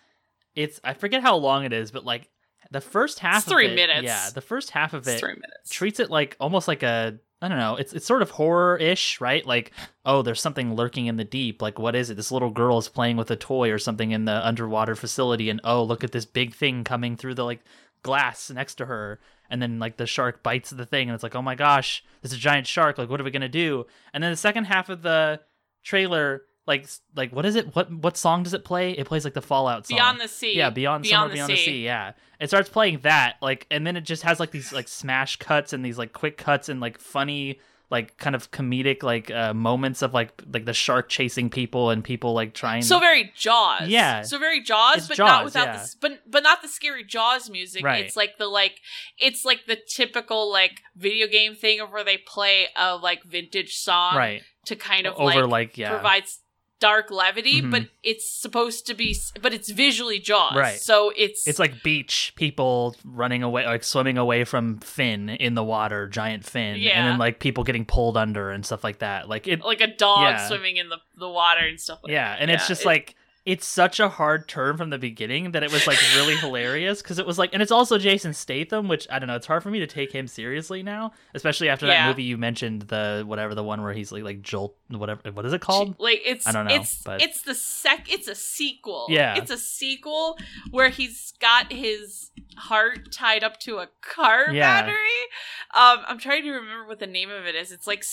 I forget how long it is, but, like, the first half of it, 3 minutes. Yeah, the first half of it 3 minutes. Treats it like almost like I don't know, it's sort of horror-ish, right? Like, oh, there's something lurking in the deep. Like, what is it? This little girl is playing with a toy or something in the underwater facility, and oh, look at this big thing coming through the, like, glass next to her. And then, like, the shark bites the thing, and it's like, oh my gosh, this is a giant shark. Like, what are we gonna do? And then the second half of the trailer, like what is it? What song does it play? It plays, like, the Fallout song. Beyond the Sea. Yeah, Beyond the Sea. Yeah, it starts playing that, like, and then it just has, like, these, like, smash cuts and these, like, quick cuts and, like, funny, like, kind of comedic, like, moments of, like the shark chasing people and people, like, trying. So very Jaws. Yeah. So very Jaws, it's but Jaws, not without but not the scary Jaws music. Right. It's like it's like the typical, like, video game thing of where they play a, like, vintage song, right, to kind of over, provide dark levity, but it's supposed to be, but it's visually Jaws, right? So it's like beach people running away, like swimming away from Finn in the water, giant Finn, and then, like, people getting pulled under and stuff like that, like a dog swimming in the water and stuff like that. And it's just like, it's such a hard turn from the beginning that it was, like, really hilarious, because it was like, and it's also Jason Statham, which, I don't know, it's hard for me to take him seriously now, especially after that movie you mentioned, the one where he's like Jolt, whatever, what is it called? Like, I don't know, but it's a sequel. Yeah, it's a sequel where he's got his heart tied up to a car battery. I'm trying to remember what the name of it is. It's like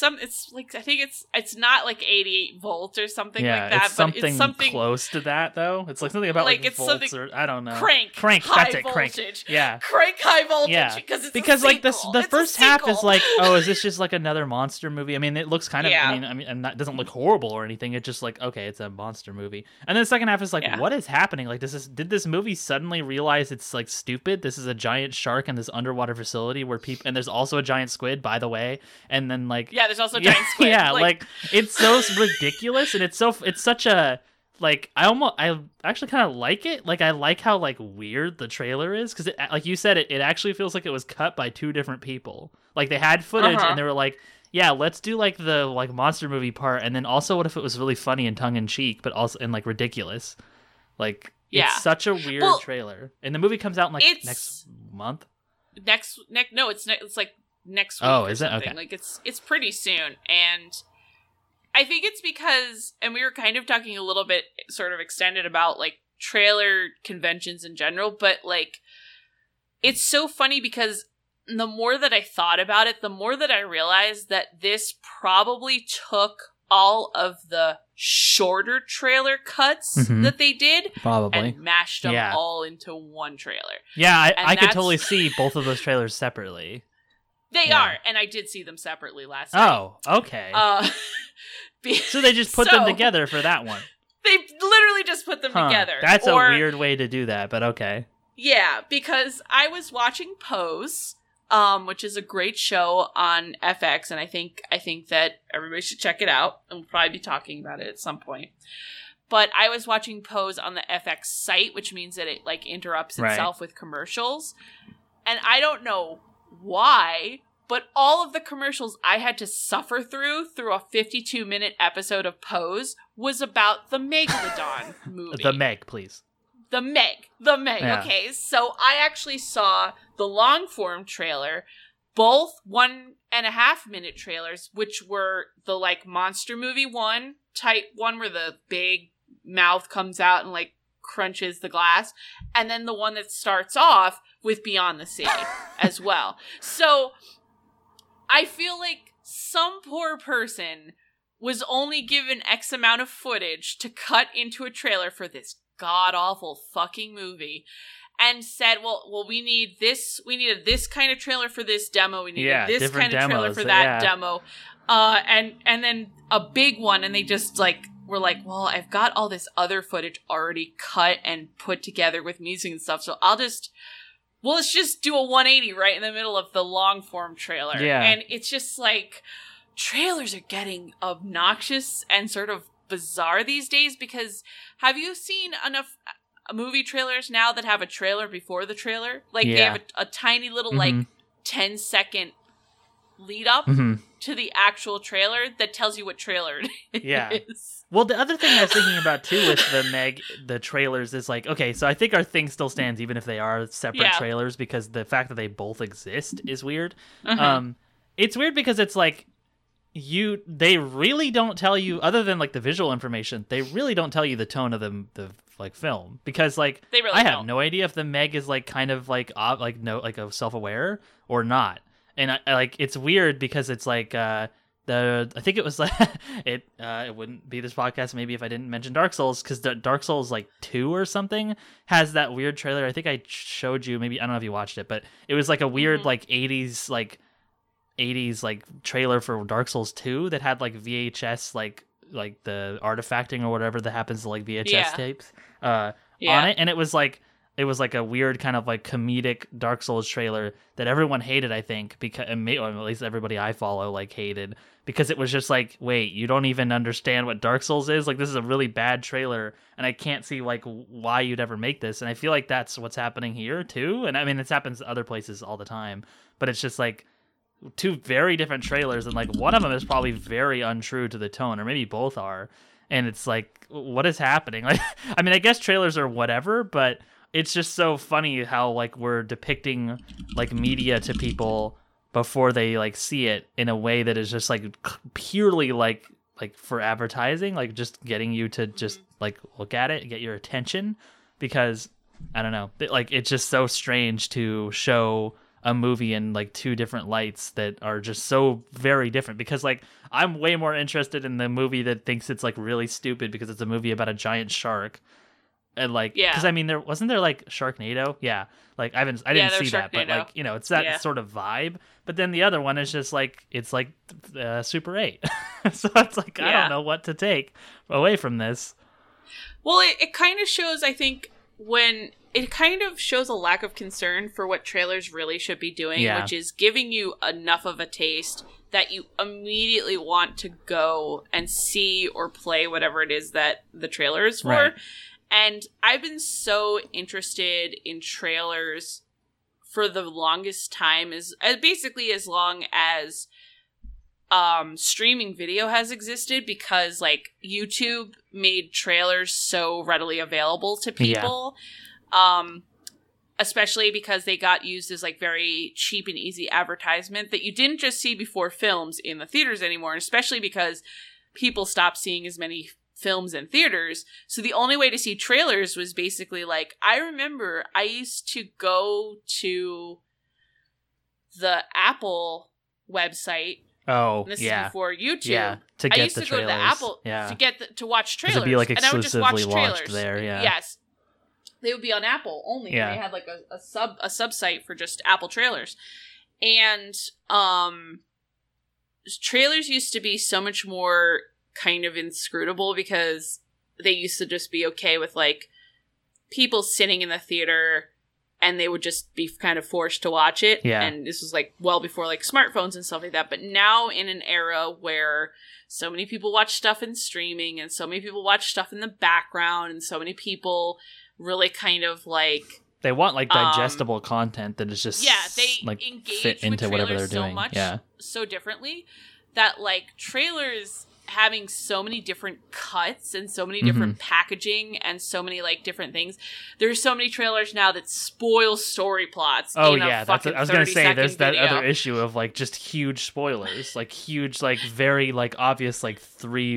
I think it's not like 88 volts or something like that, but it's something close to that, though. It's like something about, like it's volts, or I don't know. Crank. That's it. Voltage. Crank. Yeah. Crank high voltage. Yeah. Because like the first half is like, oh, is this just like another monster movie? I mean, it looks kind of. I mean, and that doesn't look horrible or anything. It's just like, okay, it's a monster movie. And then the second half is like, what is happening? Like, did this movie suddenly realize it's, like, stupid? This is a giant shark in this underwater facility where people, and there's also a giant squid, by the way. And then, like, there's also a giant squid. Yeah, like it's so ridiculous, and it's such a. Like, I actually kind of like it. Like, I like how, like, weird the trailer is, because, like you said, it actually feels like it was cut by 2 different people. Like, they had footage, and they were like, yeah, let's do, like, the, like, monster movie part, and then also what if it was really funny and tongue-in-cheek, but also, and, like, ridiculous. Like, it's such a weird trailer. And the movie comes out in, like, next month? It's like next week or something. Okay. Like it's pretty soon. And I think it's because, and we were kind of talking a little bit sort of extended about like trailer conventions in general, but like it's so funny because the more that I thought about it, the more that I realized that this probably took all of the shorter trailer cuts that they did and mashed them all into one trailer. Yeah, I could totally see both of those trailers separately. They are, and I did see them separately last night. Oh, okay. So they just put them together for that one. They literally just put them together. That's a weird way to do that, but okay. Yeah, because I was watching Pose, which is a great show on FX, and I think that everybody should check it out, and we'll probably be talking about it at some point. But I was watching Pose on the FX site, which means that it like interrupts itself with commercials, and I don't know why, but all of the commercials I had to suffer through a 52-minute episode of Pose was about the Megalodon movie. The Meg, please. The Meg. Yeah. Okay, so I actually saw the long-form trailer, both 1.5-minute trailers, which were the, like, monster movie one, type one where the big mouth comes out and, like, crunches the glass, and then the one that starts off with Beyond the Sea as well. So I feel like some poor person was only given X amount of footage to cut into a trailer for this god-awful fucking movie and said, well, we needed this kind of trailer for this demo, we needed this kind of trailer for that demo, and then a big one, and they just like were like, well, I've got all this other footage already cut and put together with music and stuff, so let's just do a 180 right in the middle of the long form trailer. Yeah. And it's just like, trailers are getting obnoxious and sort of bizarre these days, because have you seen enough movie trailers now that have a trailer before the trailer? Like they have a tiny little like 10-second lead up to the actual trailer that tells you what trailer it is. Well, the other thing I was thinking about too with the trailers is like, okay, so I think our thing still stands even if they are separate trailers, because the fact that they both exist is weird. It's weird because it's like they really don't tell you, other than like the visual information, they really don't tell you the tone of the like film, because like I have no idea if the Meg is like kind of like self-aware or not. And I like, it's weird because it's like I think it was like it wouldn't be this podcast maybe if I didn't mention Dark Souls, because Dark Souls like 2 or something has that weird trailer. I think I showed you, maybe I don't know if you watched it, but it was like a weird like 80s like trailer for Dark Souls 2 that had like VHS like the artifacting or whatever that happens to like VHS tapes on it, and it was like a weird kind of like comedic Dark Souls trailer that everyone hated, I think, because or at least everybody I follow like hated, because it was just like, wait, you don't even understand what Dark Souls is? Like, this is a really bad trailer, and I can't see like why you'd ever make this. And I feel like that's what's happening here too. And I mean, this happens other places all the time, but it's just like two very different trailers, and like one of them is probably very untrue to the tone, or maybe both are. And it's like, what is happening? Like, I mean, I guess trailers are whatever, but it's just so funny how like we're depicting like media to people before they like see it in a way that is just like purely like for advertising, like just getting you to just like look at it and get your attention, because I don't know, like it's just so strange to show a movie in like two different lights that are just so very different, because like I'm way more interested in the movie that thinks it's like really stupid because it's a movie about a giant shark. And like, because I mean, wasn't there like Sharknado? Yeah, like I didn't see that, but like, you know, it's that sort of vibe. But then the other one is just like, it's like Super 8. So it's like, I don't know what to take away from this. Well, it kind of shows, I think, when it kind of shows a lack of concern for what trailers really should be doing, which is giving you enough of a taste that you immediately want to go and see or play whatever it is that the trailer is for. Right. And I've been so interested in trailers for the longest time, as basically as long as streaming video has existed, because like YouTube made trailers so readily available to people. especially because they got used as like very cheap and easy advertisement that you didn't just see before films in the theaters anymore, and especially because people stopped seeing as many films in theaters. So the only way to see trailers was basically like, I remember I used to go to the Apple website. Oh, this is before YouTube. Yeah, to get I used the to trailers. Go to the Apple to get to watch trailers. It'd be like and I would just exclusively watch trailers. launched there. Yeah. Yes, they would be on Apple only. Yeah. They had like a sub site for just Apple trailers, and trailers used to be so much more kind of inscrutable because they used to just be okay with like people sitting in the theater and they would just be kind of forced to watch it. Yeah. And this was like well before like smartphones and stuff like that. But now in an era where so many people watch stuff in streaming and so many people watch stuff in the background and so many people really kind of like they want like digestible content that is just they like engage fit into with whatever they're so doing. much, yeah. so differently that like trailers having so many different cuts and so many different packaging and so many like different things. There's so many trailers now that spoil story plots. Oh in yeah, I was gonna say there's that video. other issue of like just huge spoilers, like huge, like very like obvious, like three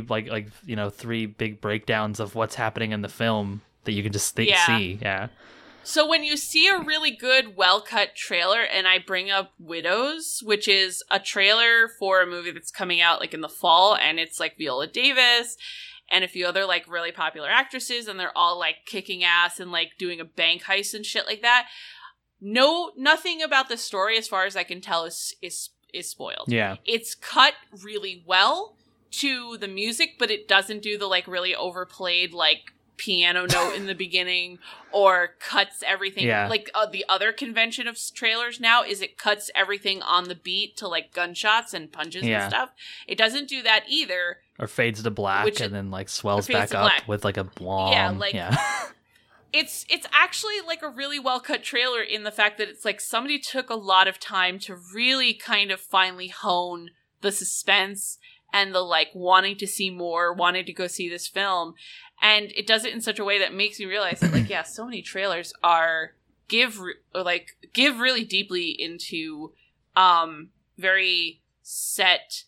big breakdowns of what's happening in the film that you can just see. Yeah. So when you see a really good, well-cut trailer, and I bring up Widows, which is a trailer for a movie that's coming out like in the fall, and it's like Viola Davis and a few other like really popular actresses, and they're all like kicking ass and like doing a bank heist and shit like that. Nothing about the story, as far as I can tell, is spoiled. Yeah. It's cut really well to the music, but it doesn't do the like really overplayed like piano note in the beginning or cuts everything. Like the other convention of trailers now is it cuts everything on the beat to like gunshots and punches and stuff. It doesn't do that either. Or fades to black and then like swells back up with like a blonde. It's actually like a really well cut trailer in the fact that it's like somebody took a lot of time to really kind of finally hone the suspense and the like wanting to see more, wanting to go see this film. And it does it in such a way that makes me realize that, like, yeah, so many trailers give really deeply into very set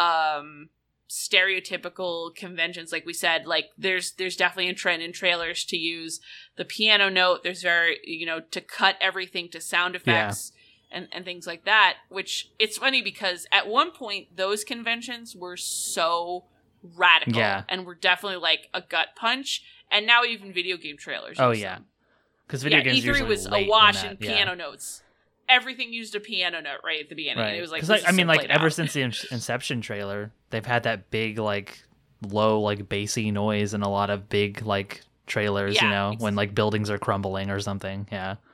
stereotypical conventions. Like we said, like there's definitely a trend in trailers to use the piano note. There's to cut everything to sound effects and things like that. Which it's funny because at one point those conventions were so radical and were definitely like a gut punch, and now even video game trailers because video games E3 was awash in piano notes. Everything used a piano note right at the beginning, and it was like, I mean, like ever since the Inception trailer, they've had that big like low like bassy noise in a lot of big like trailers, when like buildings are crumbling or something.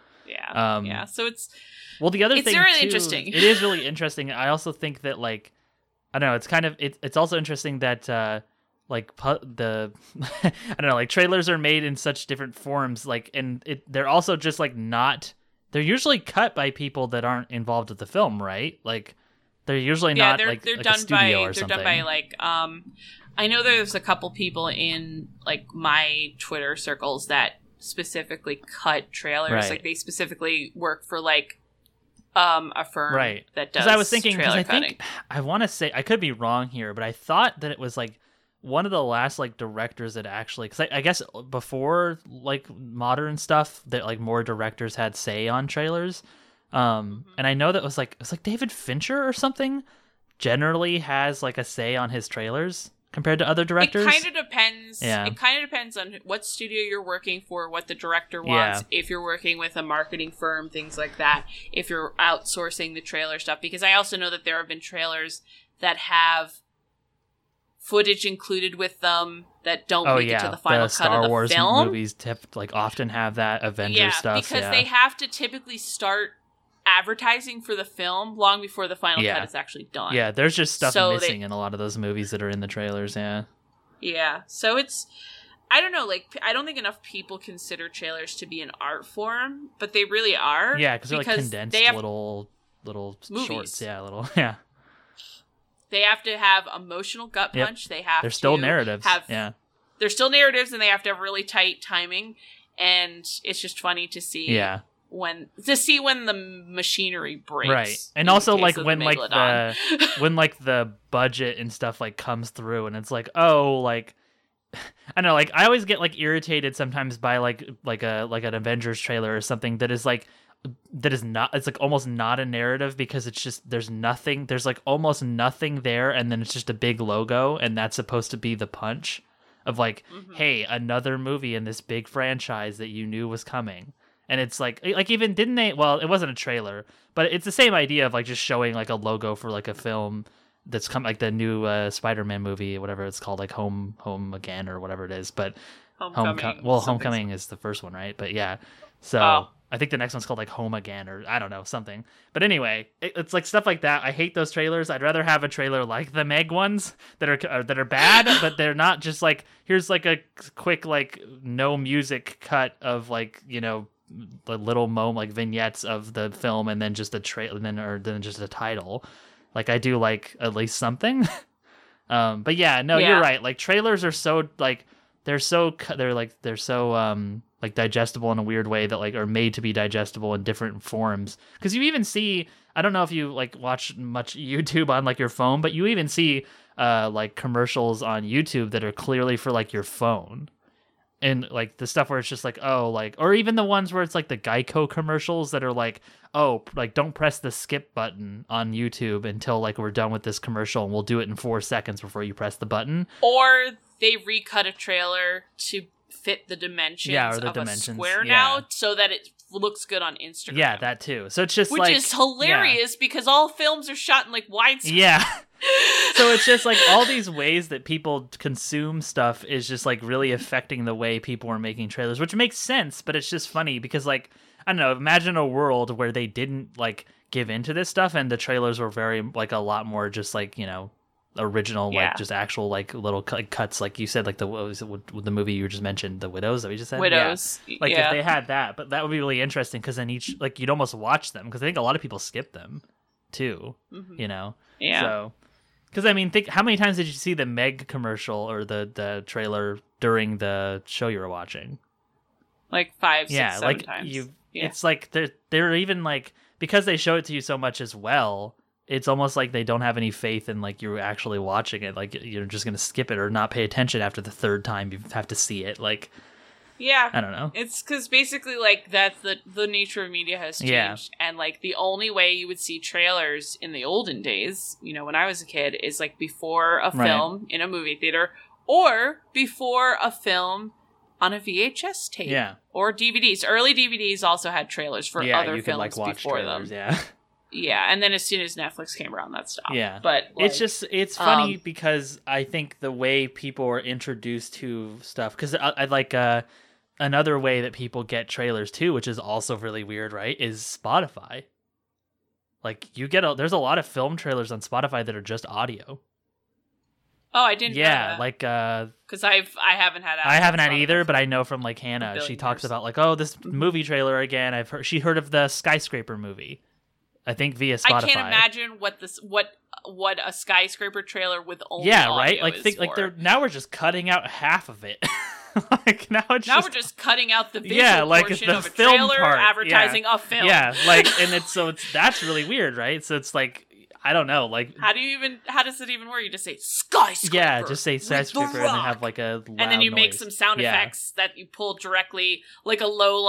So it's the other thing really too, interesting. It is really interesting. I also think that like I don't know. It's kind of it's also interesting that like the I don't know, like trailers are made in such different forms, like, and they're also just like not. They're usually cut by people that aren't involved with the film, right? Like they're usually not they're like done a studio or they're something. done by like I know there's a couple people in like my Twitter circles that specifically cut trailers. Right. Like they specifically work for like a firm that does. Because I was thinking, because I want to say, I could be wrong here, but I thought that it was like one of the last like directors that actually, because I guess before like modern stuff that like more directors had say on trailers, and I know that it was like David Fincher or something generally has like a say on his trailers compared to other directors. It kind of depends. Yeah. It kind of depends on what studio you're working for, what the director wants, if you're working with a marketing firm, things like that, if you're outsourcing the trailer stuff. Because I also know that there have been trailers that have footage included with them that don't make it to the final cut of the Wars film. Movies like often have that Avengers stuff. Because they have to typically start advertising for the film long before the final cut is actually done. Yeah, there's just stuff missing in a lot of those movies that are in the trailers, Yeah, so it's, I don't know, like, I don't think enough people consider trailers to be an art form, but they really are. Yeah, because they're like condensed little movies. Shorts. They have to have emotional gut punch. They have They're still narratives. They're still narratives, and they have to have really tight timing, and it's just funny to see when the machinery breaks, right? And also like when like the budget and stuff like comes through, and it's like, oh, like I don't know, like I always get like irritated sometimes by like an Avengers trailer or something that is not, it's like almost not a narrative, because it's just there's like almost nothing there, and then it's just a big logo, and that's supposed to be the punch of like, hey, another movie in this big franchise that you knew was coming. And it's like even didn't they, well, it wasn't a trailer, but it's the same idea of like just showing like a logo for like a film that's come, like the new Spider-Man movie, whatever it's called, like Home Again or whatever it is, but Homecoming is the first one, right? But yeah, so I think the next one's called like Home Again, or I don't know, something. But anyway, it's like stuff like that. I hate those trailers. I'd rather have a trailer like the Meg ones that are bad, but they're not just like, here's like a quick like no music cut of like, you know, the little like vignettes of the film, and then just a trailer, then just a title. Like I do like at least something. But yeah, no, you're right. Like trailers are so like they're so like digestible in a weird way, that like are made to be digestible in different forms. Because you even see, I don't know if you like watch much YouTube on like your phone, but you even see like commercials on YouTube that are clearly for like your phone. And like the stuff where it's just like, oh, like, or even the ones where it's like the Geico commercials that are like, oh, like don't press the skip button on YouTube until like we're done with this commercial, and we'll do it in 4 seconds before you press the button. Or they recut a trailer to fit the dimensions of a square now, so that it looks good on Instagram. Yeah, that too. So it's just which is hilarious because all films are shot in like widescreen. Yeah. So it's just like all these ways that people consume stuff is just like really affecting the way people are making trailers, which makes sense, but it's just funny because like, I don't know, imagine a world where they didn't like give into this stuff and the trailers were very like a lot more just like, you know, original, like just actual like little cuts, like you said, like the the movie you just mentioned, The Widows that we just said. Widows. Yeah. Like if they had that, but that would be really interesting because then each, like you'd almost watch them, because I think a lot of people skip them too, you know? Yeah. So, because I mean, think how many times did you see the Meg commercial or the trailer during the show you were watching? Like 5, 6, 7 times. It's like they're even like, because they show it to you so much as well, it's almost like they don't have any faith in like you're actually watching it. Like you're just gonna skip it or not pay attention after the third time you have to see it. Like, yeah, I don't know. It's because basically like that's the nature of media has changed, and like the only way you would see trailers in the olden days, you know, when I was a kid, is like before a film in a movie theater or before a film on a VHS tape or DVDs. Early DVDs also had trailers for other films like watch before trailers, them. Yeah, and then as soon as Netflix came around, that stopped. Yeah, but like, it's funny because I think the way people are introduced to stuff, because I like another way that people get trailers too, which is also really weird, right? Is Spotify. Like you get there's a lot of film trailers on Spotify that are just audio. Oh, I didn't. Yeah, know that. Like because I haven't had. I haven't had either, but I know from like Hannah, she talks about like, oh, this movie trailer again. She heard of the Skyscraper movie. I think via Spotify. I can't imagine what a Skyscraper trailer with only audio like think like now we're just cutting out half of it. Like now we're just cutting out the visual portion of a trailer advertising a film. Yeah, like and that's really weird, right? So it's like, I don't know, like how does it even work? You just say skyscraper. Yeah, just say skyscraper and then have like a loud and then you noise. make some sound effects that you pull directly, like a low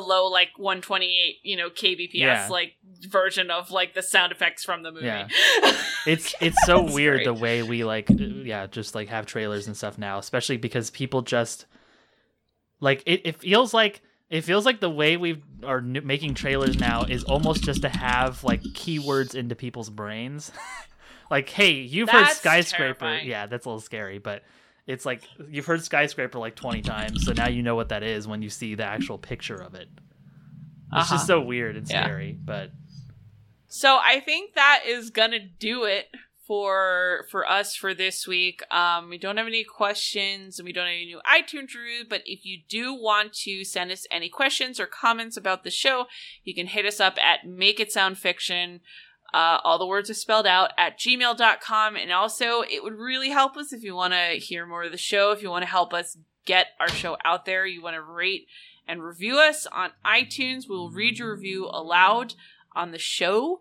128, you know, kbps like version of like the sound effects from the movie. Yeah. It's so weird the way we like just like have trailers and stuff now, especially because people just like it feels like the way we are making trailers now is almost just to have like keywords into people's brains. Like, hey, you've heard Skyscraper. Terrifying. Yeah, that's a little scary, but it's like you've heard Skyscraper like 20 times, so now you know what that is when you see the actual picture of it. It's just so weird and scary, but so I think that is gonna do it for us for this week. We don't have any questions and we don't have any new iTunes reviews, but if you do want to send us any questions or comments about the show, you can hit us up at makeitsoundfiction, all the words are spelled out, at gmail.com. And also it would really help us if you want to hear more of the show, if you want to help us get our show out there, you want to rate and review us on iTunes, we'll read your review aloud on the show.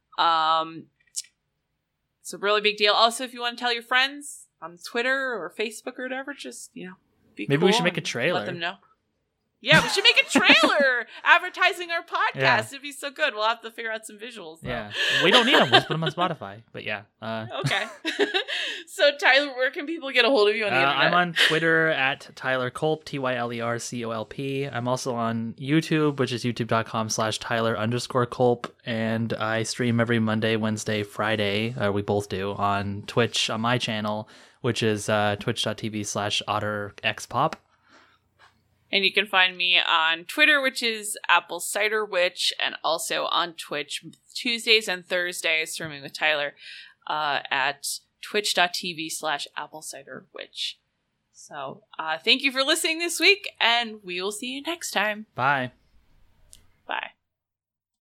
It's a really big deal. Also, if you want to tell your friends on Twitter or Facebook or whatever, just, be Maybe cool we should make a trailer. Let them know. Yeah, we should make a trailer advertising our podcast. Yeah. It'd be so good. We'll have to figure out some visuals, though. Yeah. We don't need them. We'll just put them on Spotify. But yeah. Okay. So, Tyler, where can people get a hold of you on the internet? I'm on Twitter at Tyler Kolp, TYLERCOLP. I'm also on YouTube, which is youtube.com/Tyler_Kolp. And I stream every Monday, Wednesday, Friday. We both do on Twitch on my channel, which is twitch.tv/OtterXPop. And you can find me on Twitter, which is Apple Cider Witch, and also on Twitch Tuesdays and Thursdays, streaming with Tyler at twitch.tv/Apple Cider Witch. So thank you for listening this week, and we will see you next time. Bye. Bye.